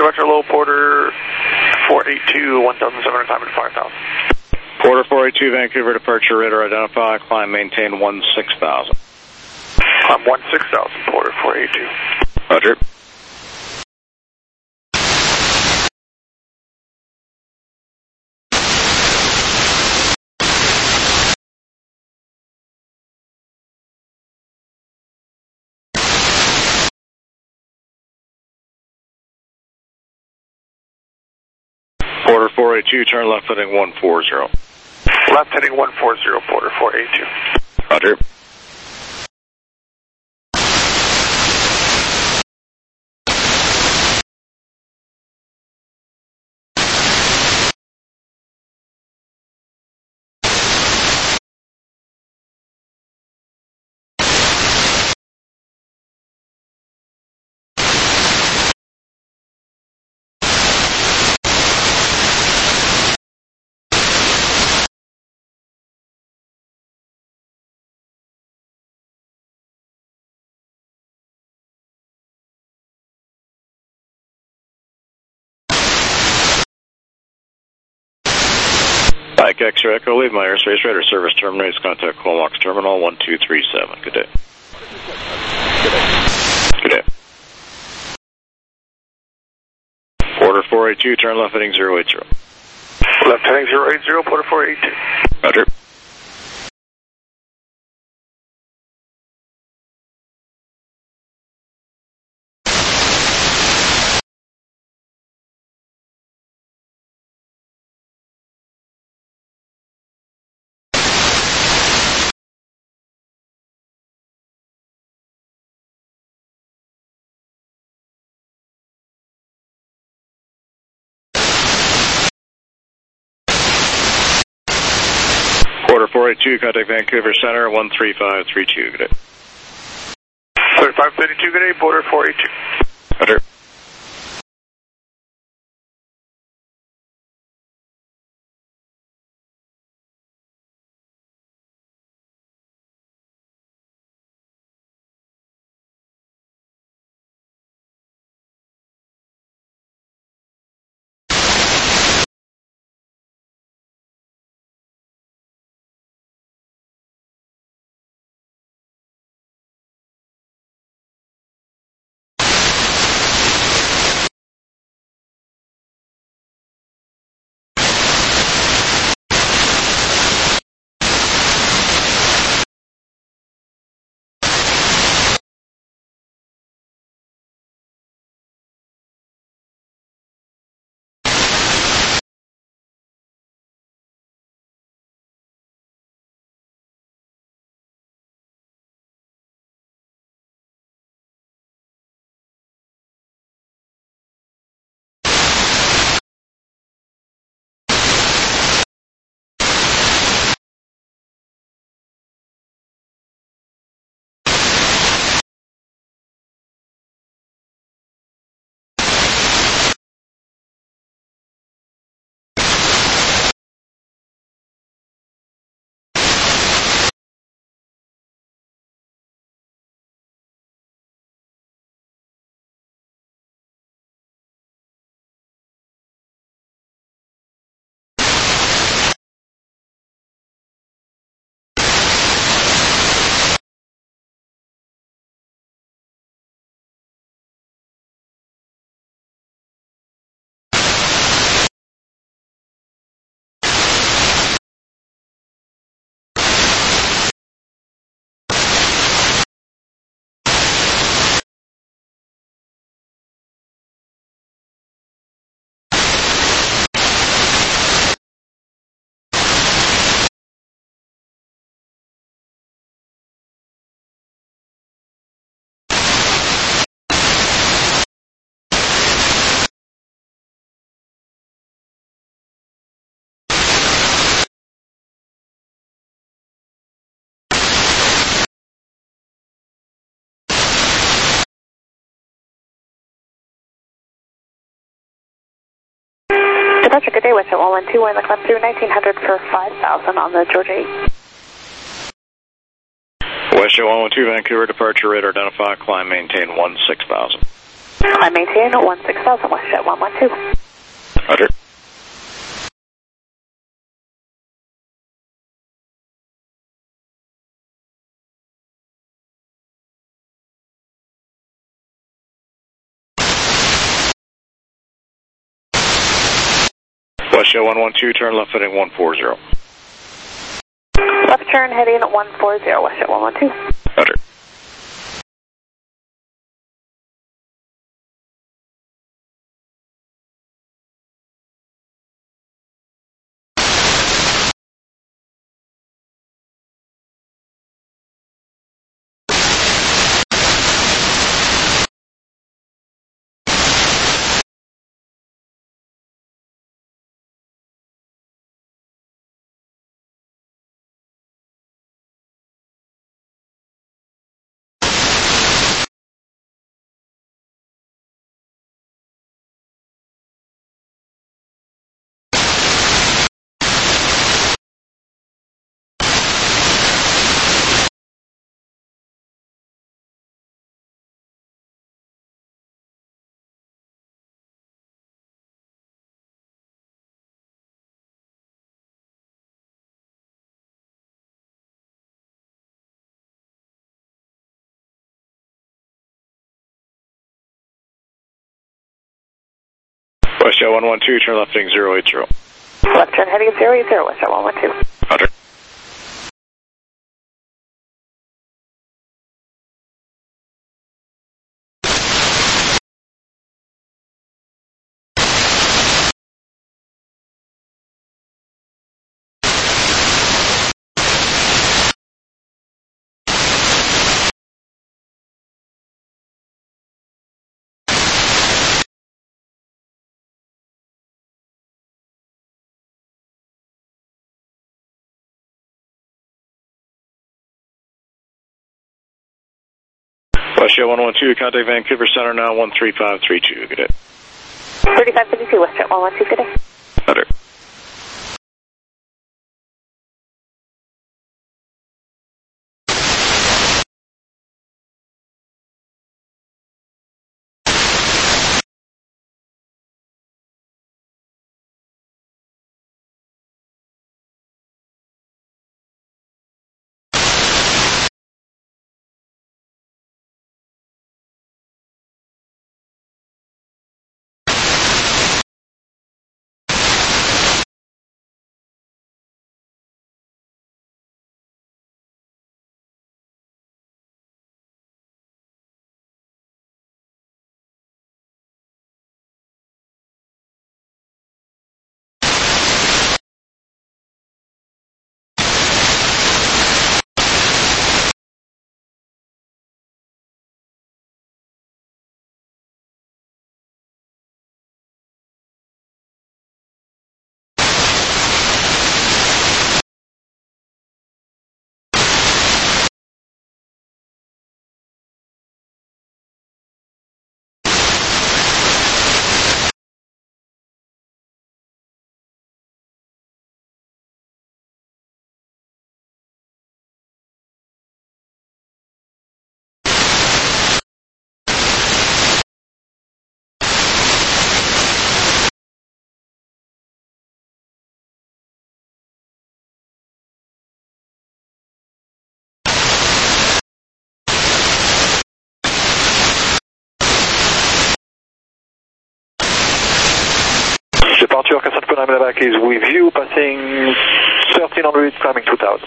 departure low, Porter 482, 1,700, climb at 5,000. Porter 482, Vancouver departure, radar identify, climb maintain 16,000. Climb 16,000, Porter 482. Roger. Porter 482, turn left heading 140. Left heading 140, Porter 482. Roger. Mike X-ray Echo, leave my airspace, radar service terminates, contact Comox Terminal 1237. Good day. Good day. Porter 482, turn left heading 080. Left heading 080, Porter 482. Roger. Porter 482, contact Vancouver Center 13532. Good day. 3532, good day, Porter 482. Roger. Departure, good day, Westjet 112, we're in the climb through 1900 for 5,000 on the Georgia 8. Westjet 112, Vancouver departure, radar identify, climb maintain 16,000. Climb maintain 16,000, WestJet 112. Roger. WestJet 112, turn left heading 140. Left turn heading 140, WestJet 112. Roger. WestJet 112, turn left heading 080. Left turn heading 080, WestJet 112. Roger. WestJet 112, contact Vancouver Center now 13532. Good day. 3552, WestJet 112, good day. Roger. Departure Carson Puna Medevac is with you, passing 1300, climbing 2000.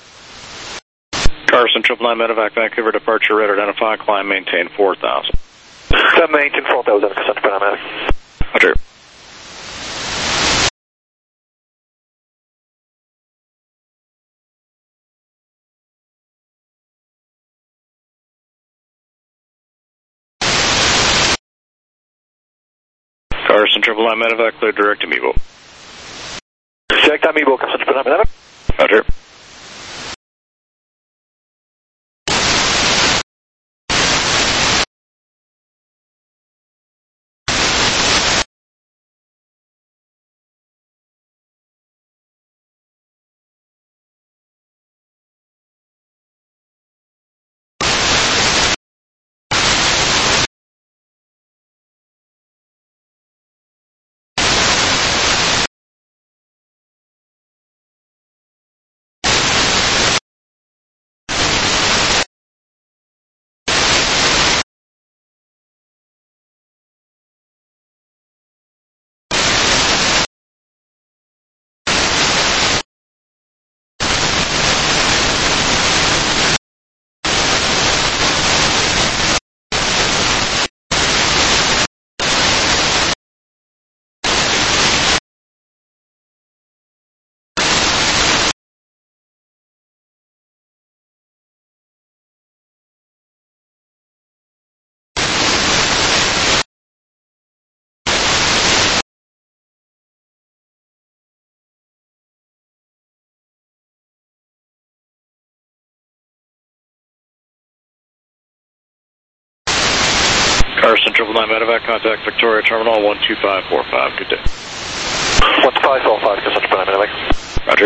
Carson 999 Medevac, Vancouver departure, red identify, climb maintain 4000. Climb maintain 4000, Carson Puna Medevac. Roger. Carson 999 Medevac, clear direct Amiibo. Direct Amiibo, Carson Puna Medevac. Roger. Carson, 999 medevac, contact Victoria Terminal 12545. Good day. 1545, Carson, 999 medevac. Roger.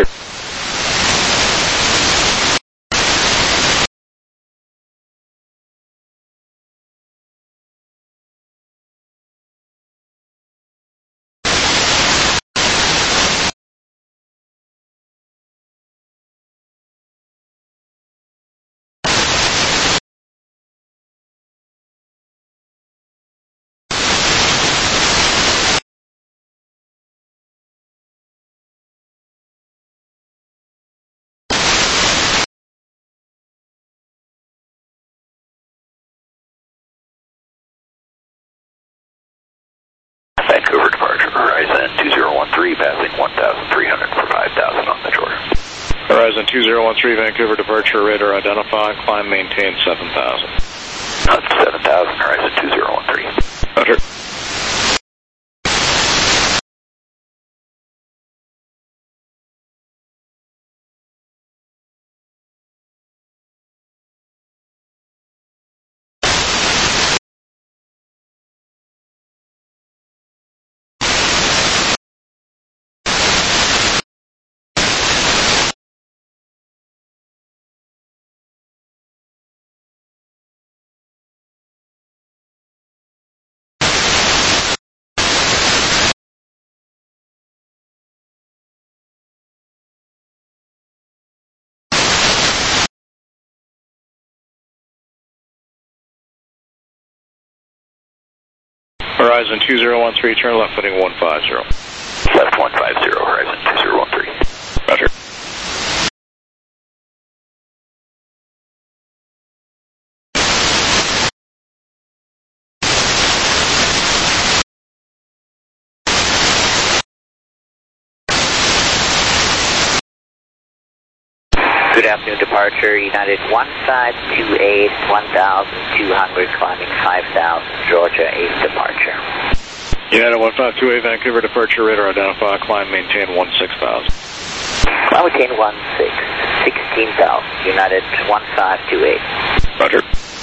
Vancouver departure, Horizon 2013, passing 1,300 for 5,000 on the shore. Horizon 2013, Vancouver departure, radar identify, climb maintain 7,000. 7,000, Horizon 2013. Roger. Horizon 2013, turn left heading 150. Left 150, Horizon 2013. Roger. Good afternoon, departure, United 1528, 1,200, climbing 5,000, Georgia 8 departure. United 1528, Vancouver departure, radar identify, climb maintain 16,000. Climb maintain 16,000, United 1528. Roger.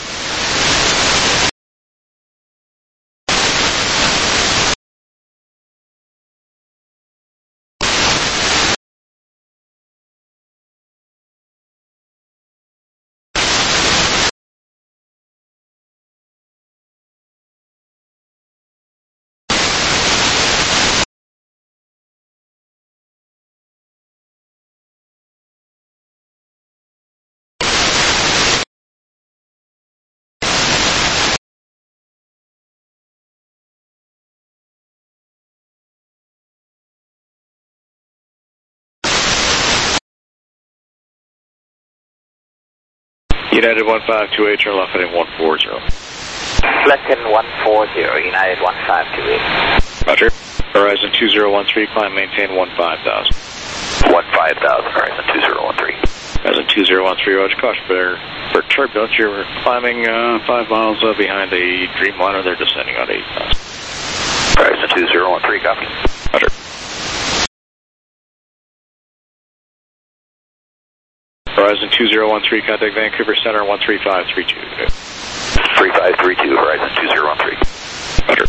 United 1528, turn left heading 140. Left heading 140, United 1528. Roger. Horizon 2013, climb maintain 15,000. 15,000, Horizon 2013. Horizon 2013, Roger, caution for turbulence. You're climbing 5 miles behind a Dreamliner. They're descending on 8,000. Horizon 2013, copy. Roger. Horizon 2013, contact Vancouver Center 13532. 3532, Horizon 2013. Roger.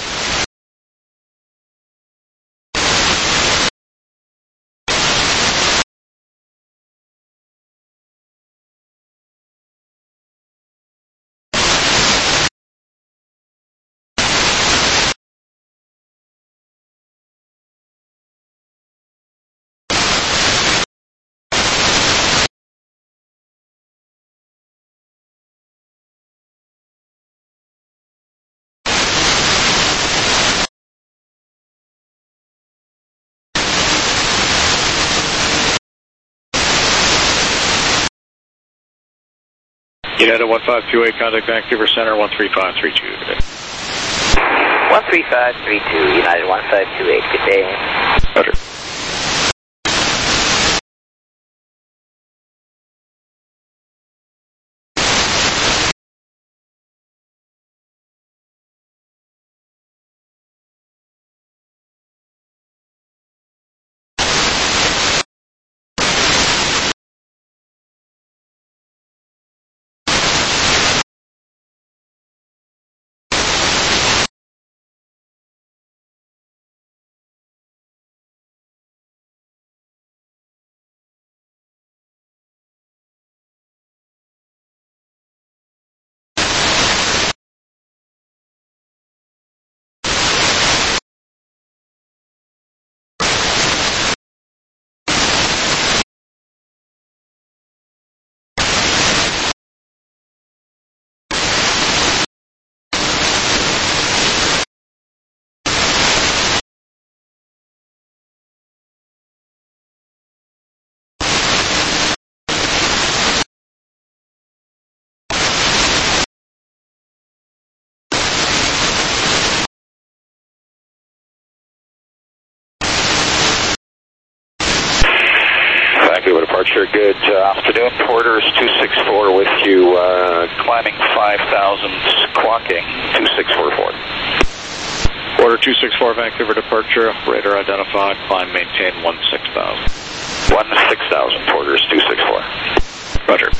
United 1528, contact Vancouver Center 13532. 13532, United 1528, good day. Roger. Departure, good afternoon. Porter's 264 with you, climbing 5,000, squawking 2644. Order 264, Vancouver departure, radar identified, climb maintain 16,000. 16,000, Porter's 264. Roger.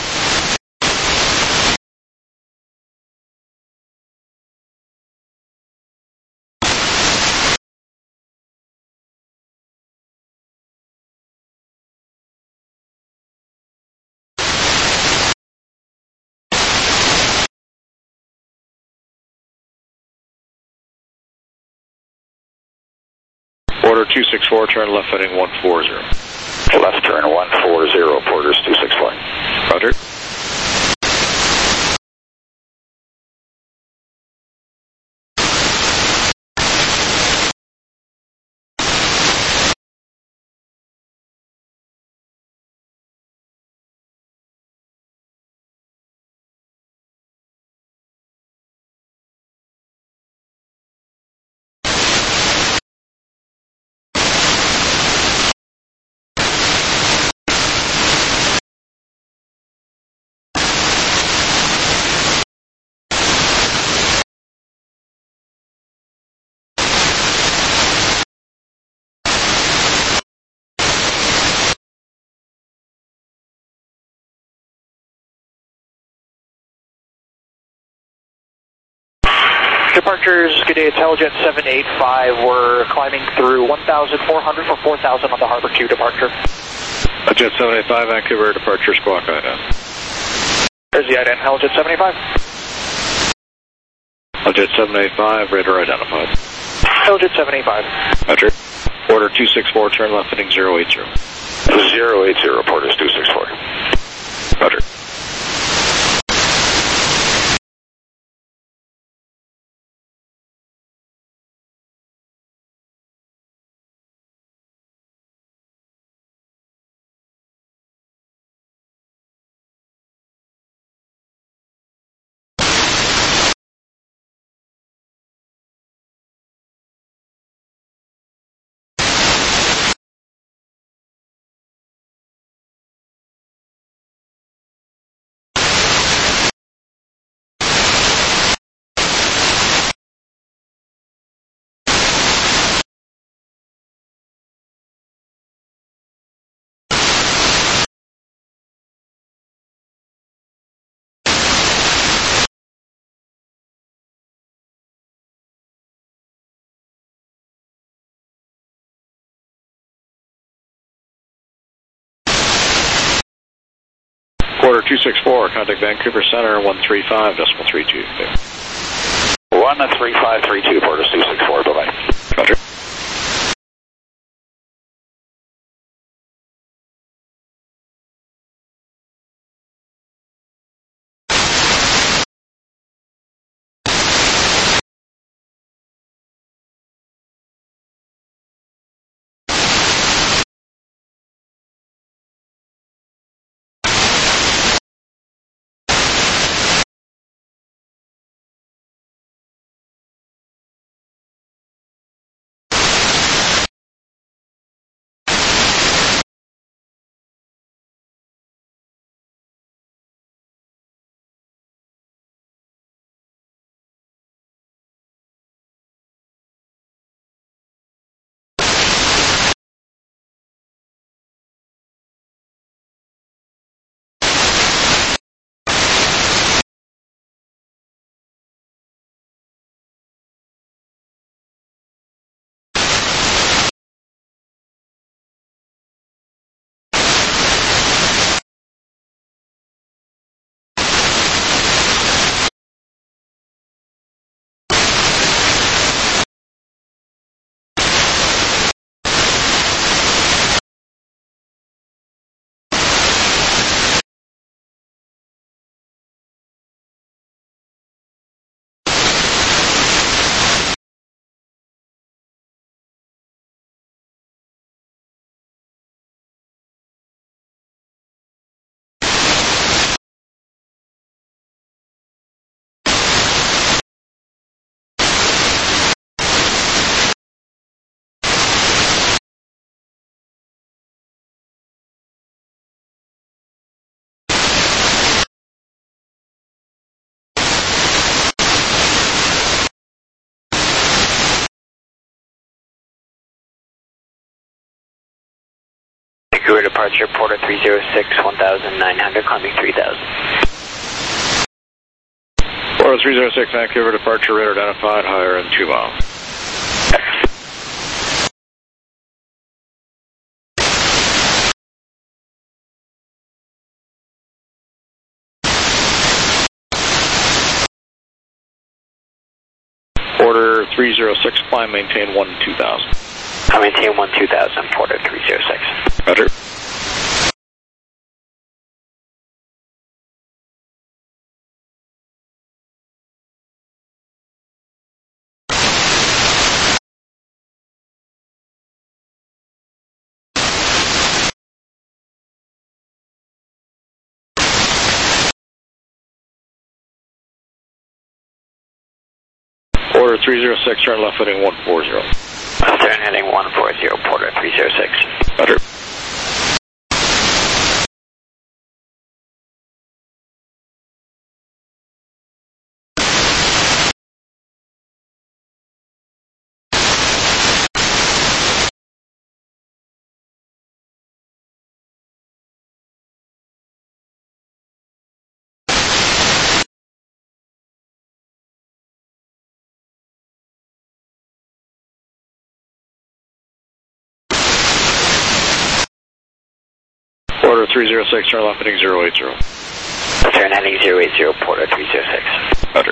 Order 264, turn left heading 140. Left turn 140, Porter's 264. Roger. Departures, good day, Intelligence 785. We're climbing through 1,400 for 4,000 on the Harbor 2 departure. Jet 785, Vancouver departure, squawk ident. There's the ident, Intelligence 785. Jet 785, radar identified. Intelligence 785. Roger. Order 264, turn left heading 080. 080, Porter's 264. Roger. Order 264, contact Vancouver Center 135.32. 13532, Porter's 264, bye-bye. Roger. Vancouver departure, Porter 306, 1,900, climbing 3,000. Porter 306, Vancouver departure, radar identified, higher in 2 miles. Porter 306, climb, maintain 1-2000. I maintain 1-2000, Porter 306. Roger. Porter 306, turn left heading 140. Turn heading 140, Porter 306. Roger. Porter 306, turn left heading 080. Turn heading 080, Porter 306. Roger.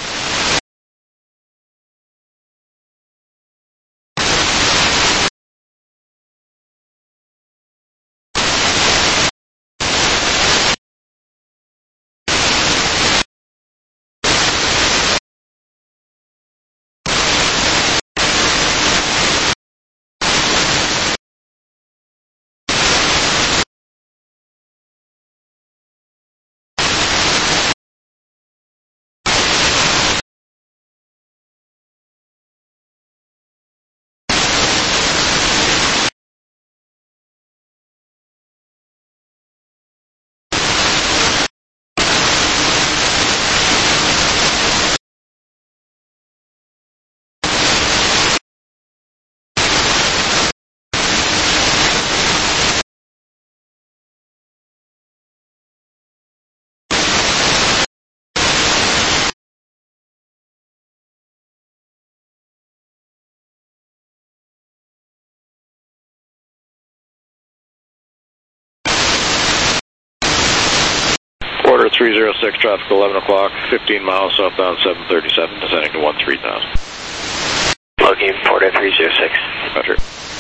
Porter 306, traffic 11 o'clock, 15 miles southbound 737, descending to 13,000. Looking Porter 306. Roger.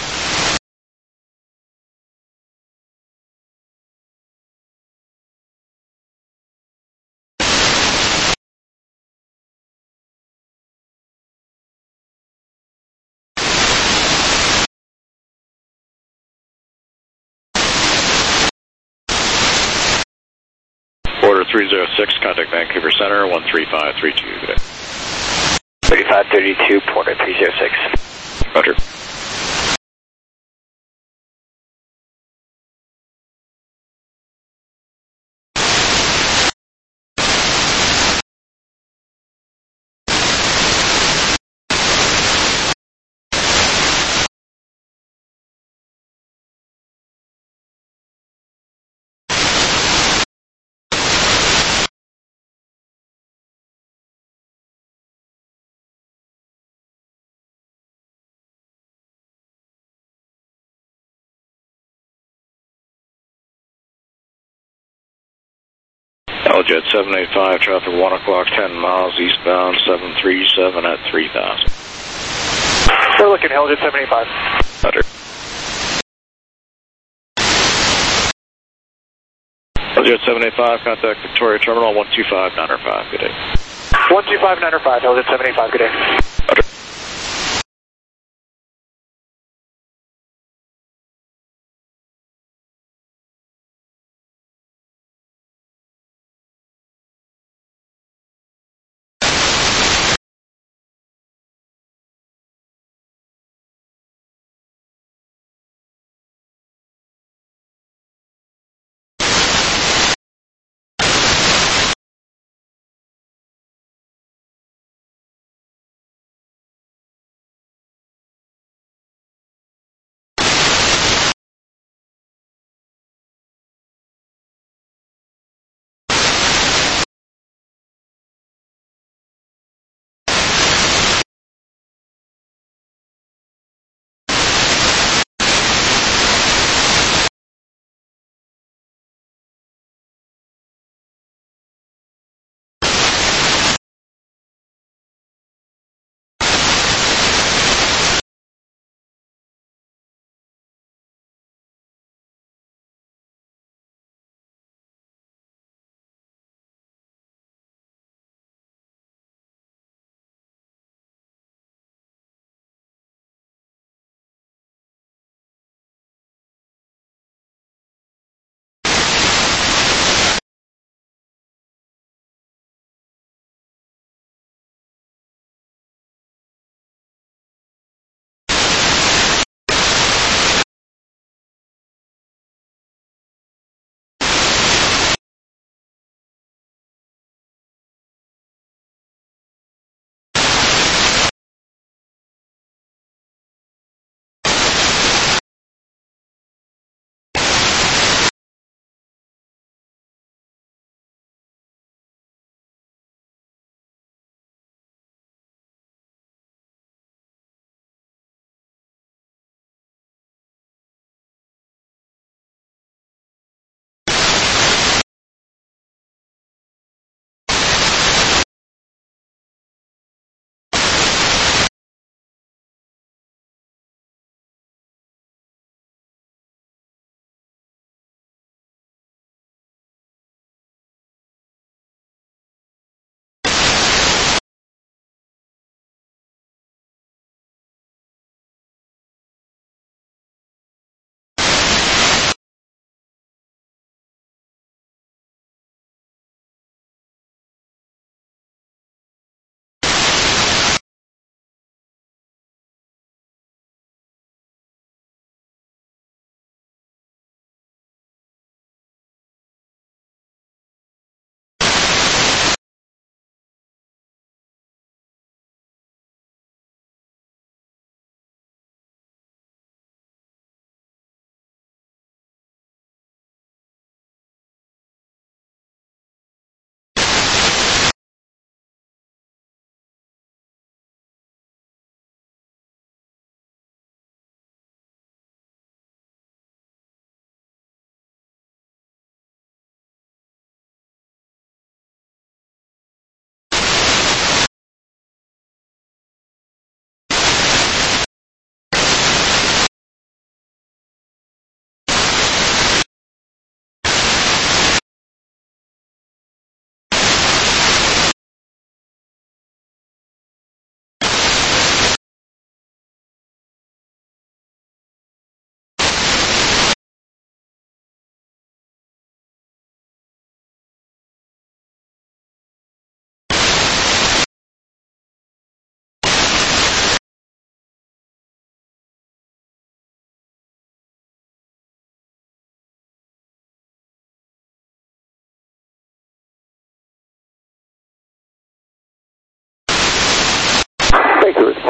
Porter 306, contact Vancouver Center, 13532, good day. 3532, Porter 306. Roger. Jet 785, traffic 1 o'clock, 10 miles eastbound, 737 at 3,000. We're looking Jet 785. Roger. Jet 785, contact Victoria Terminal 125-905, good day. 125-905, Jet 785, good day. Roger.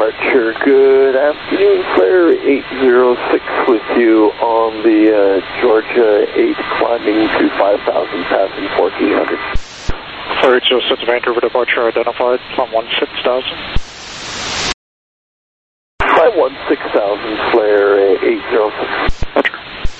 departure. Good afternoon, Flare 806 with you on the Georgia 8 climbing to 5,000, passing 1,400. Flare 806 Vancouver departure identified, climb 16,000. Climb 16,000, Flare 806. Roger.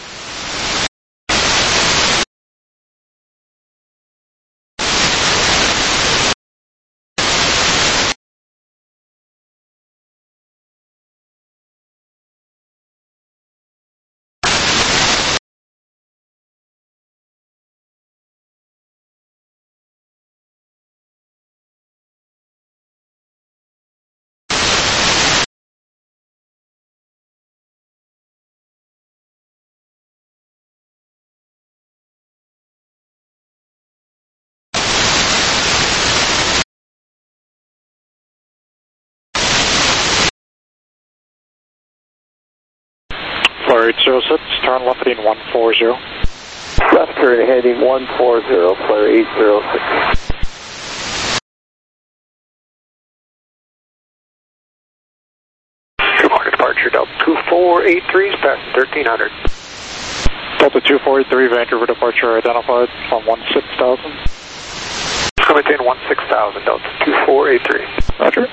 Flare 806, turn left heading 140. Left turn heading 140, Flare 806. Good morning, departure Delta 2483 is passing 1,300. Delta 2483 Vancouver departure identified, climb 16,000. Maintain 16,000, Delta 2483. Roger.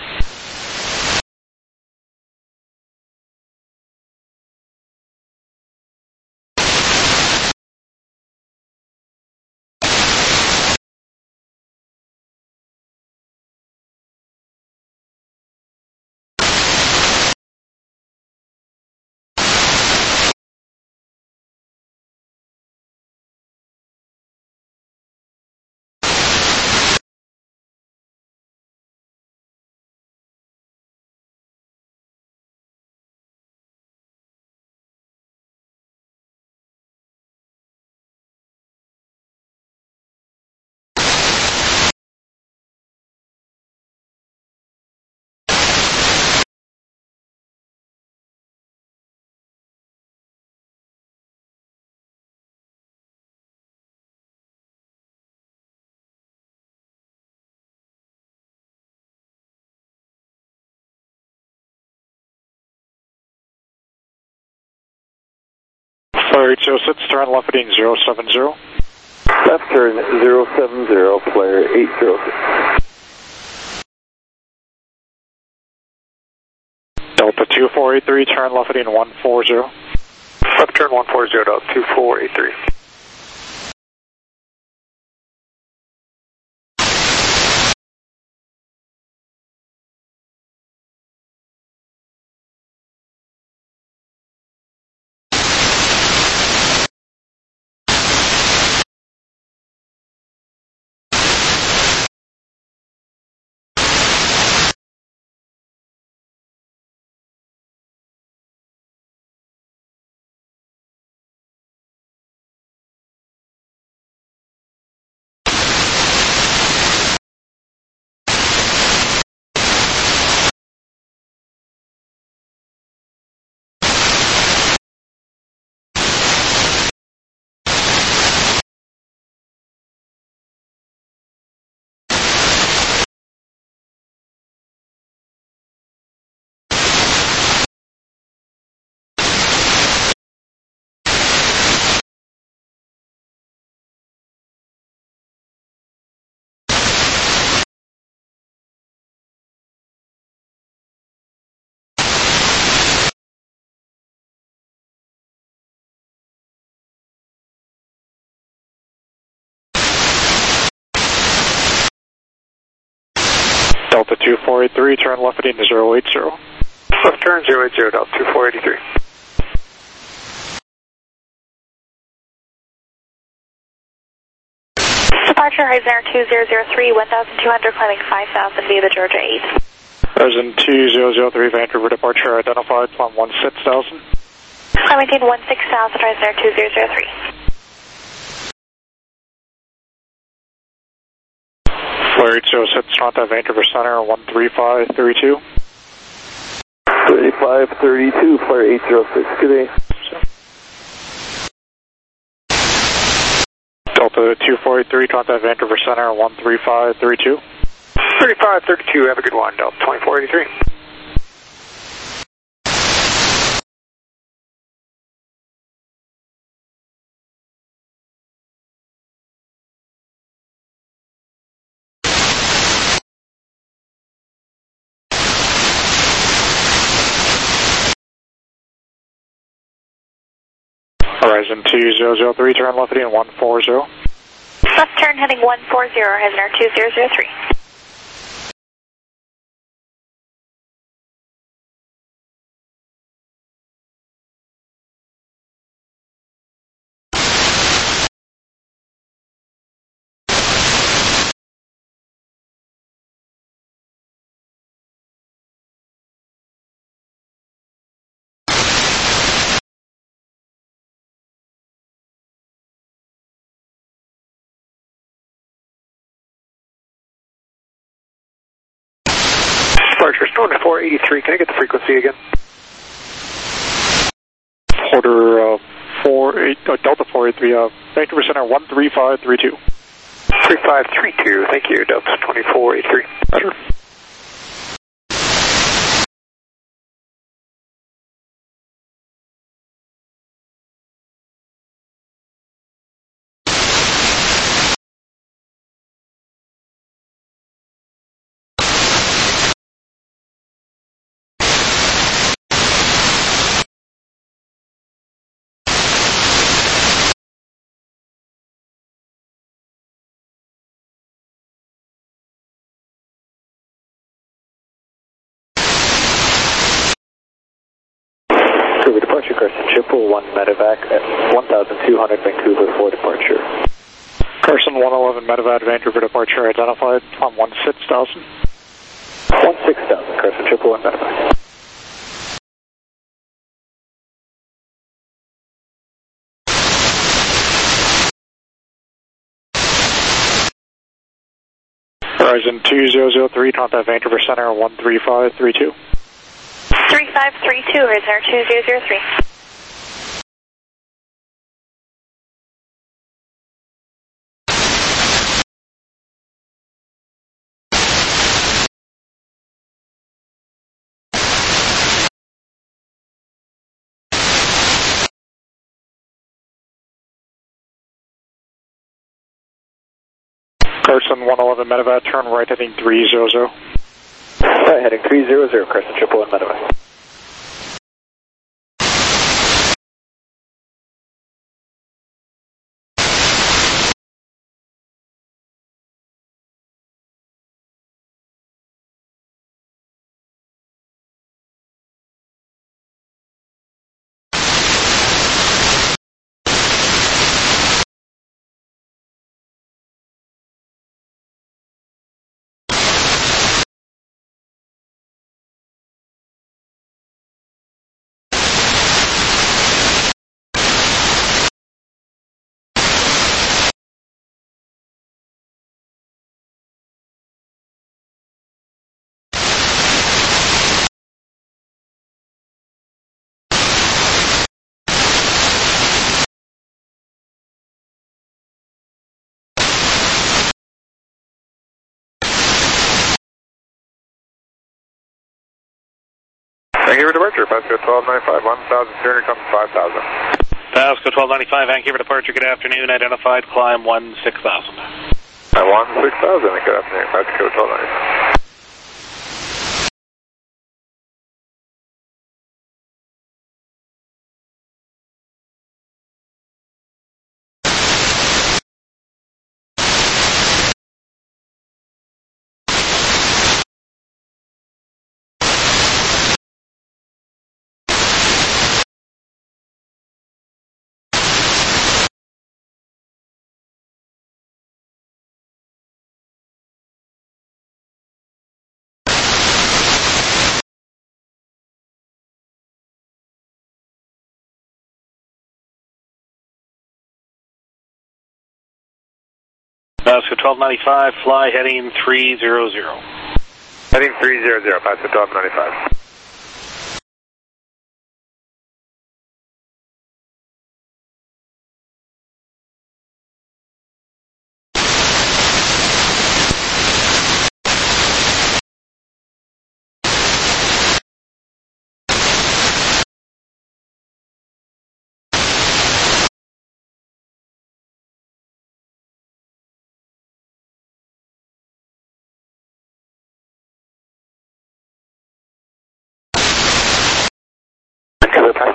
Flare 806, turn left heading 070. Left turn 070, Flare 806. Delta 2483, turn left heading 140. Left turn 140, Delta 2483. Delta 2483, turn left heading 080. Left turn 080, Delta 2483. Departure Horizon 2003, 1,200, climbing 5,000 via the Georgia 8. Horizon 2003, Vancouver departure identified, climb 16,000. Climb maintain 16,000, Horizon 2003. Flare 806, contact Vancouver Center 13532. 3532, Flare 806, good day. Delta 2483, contact Vancouver Center 13532. 3532, have a good one, Delta 2483. Horizon 2003, turn left heading 140. Left turn heading 140, Horizon 2003. Departure Stone 483, can I get the frequency again? Order Delta 483, Vancouver Center 13532. 3532, thank you, Delta 2483. Better. Departure, Carson Chippewa, 1 medevac at 1,200 Vancouver for departure. Carson 111 medevac, Vancouver departure identified on 16,000. 16,000, Carson Chippewa, 1 medevac. Horizon 2003, contact Vancouver Center 13532. 3532, Horizon 2003. Carson 111 medevac, turn right heading 300. Right heading 300, Carson Chippewa, 1 medevac. Vancouver departure, Pasco 1295, 1,300 comes 5,000. Pasco 1295, Vancouver departure, good afternoon, identified, climb 16,000. 16,000, good afternoon, Pasco 1295. Pasco 1295, fly heading 300. Heading 300, Pasco 1295.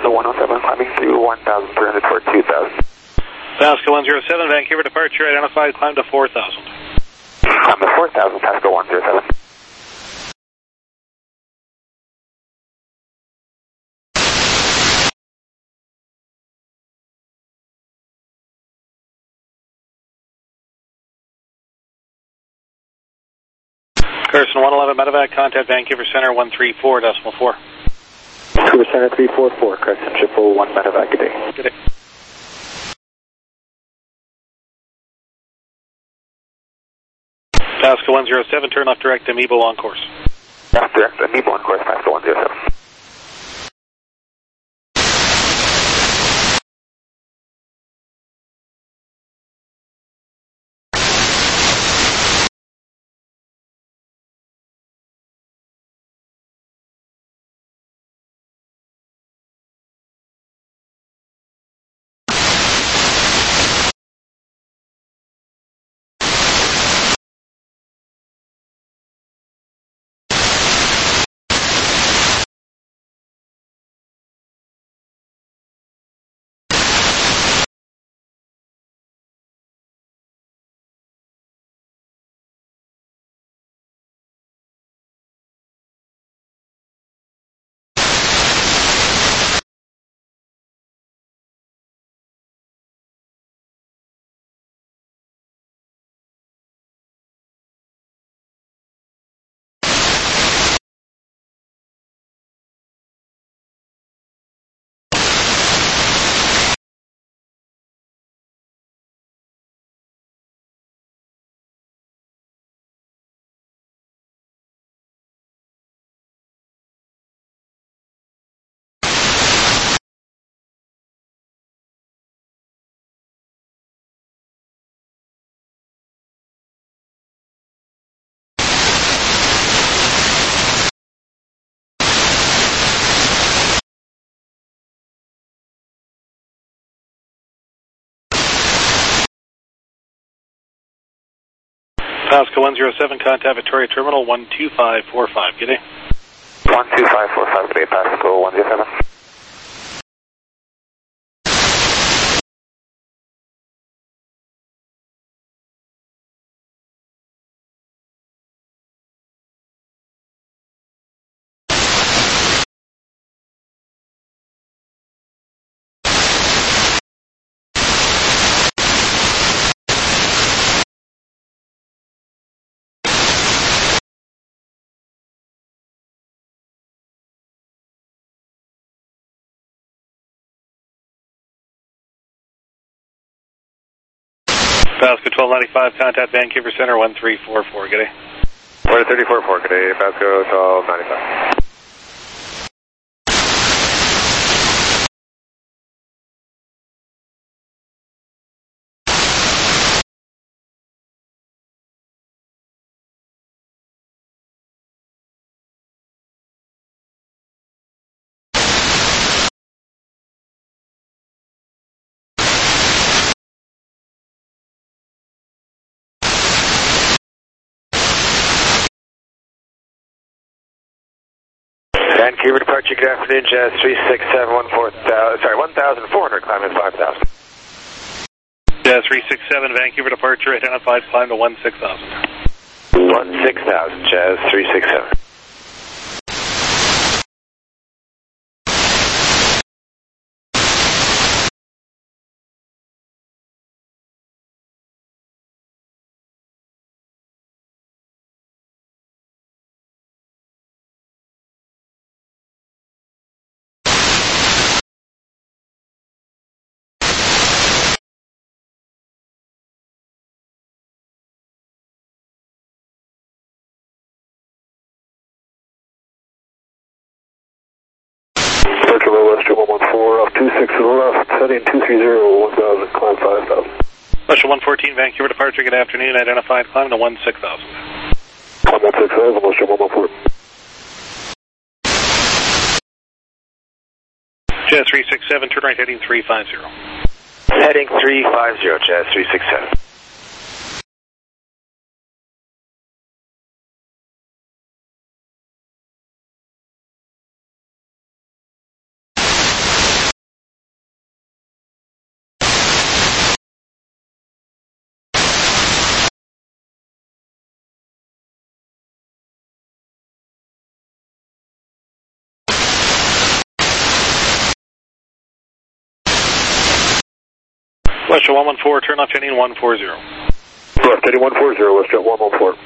Pasco 107, climbing to 1,300 toward 2,000. Pasco 107, Vancouver departure identified, climb to 4,000. Climb to 4,000, Pasco 107. Carson 111 medevac, contact Vancouver Center 134.4. Vancouver Center 344, Carson Triple 1 medevac, good day. Good day. Pasco 107, turn left direct Amiibo on course. Left direct Amiibo on course, Pasco 107. Pasco 107, contact Victoria Terminal 12545, good day. 12545, good day, Pasco 107. Pasco 1295, contact Vancouver Center 1344, good day. 1344, good day, Pasco 1295. Vancouver departure, good afternoon, Jazz 1,400, climb to 5,000. Jazz 367, Vancouver departure identified, climb to 16,000. 16,000, Jazz 367. Circular Western 114, off 26 to the left, heading 230, 1,000, climb 5,000. Special 114, Vancouver departure, good afternoon, identified, climb to 16,000. Climb 16,000, Western 114. Jazz 367, turn right heading 350. Heading 350, Jazz 367. WestJet 114, turn off Jetting 140. Left Jetting 140, WestJet 114.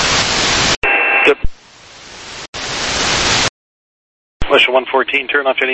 WestJet 114, turn off Jetting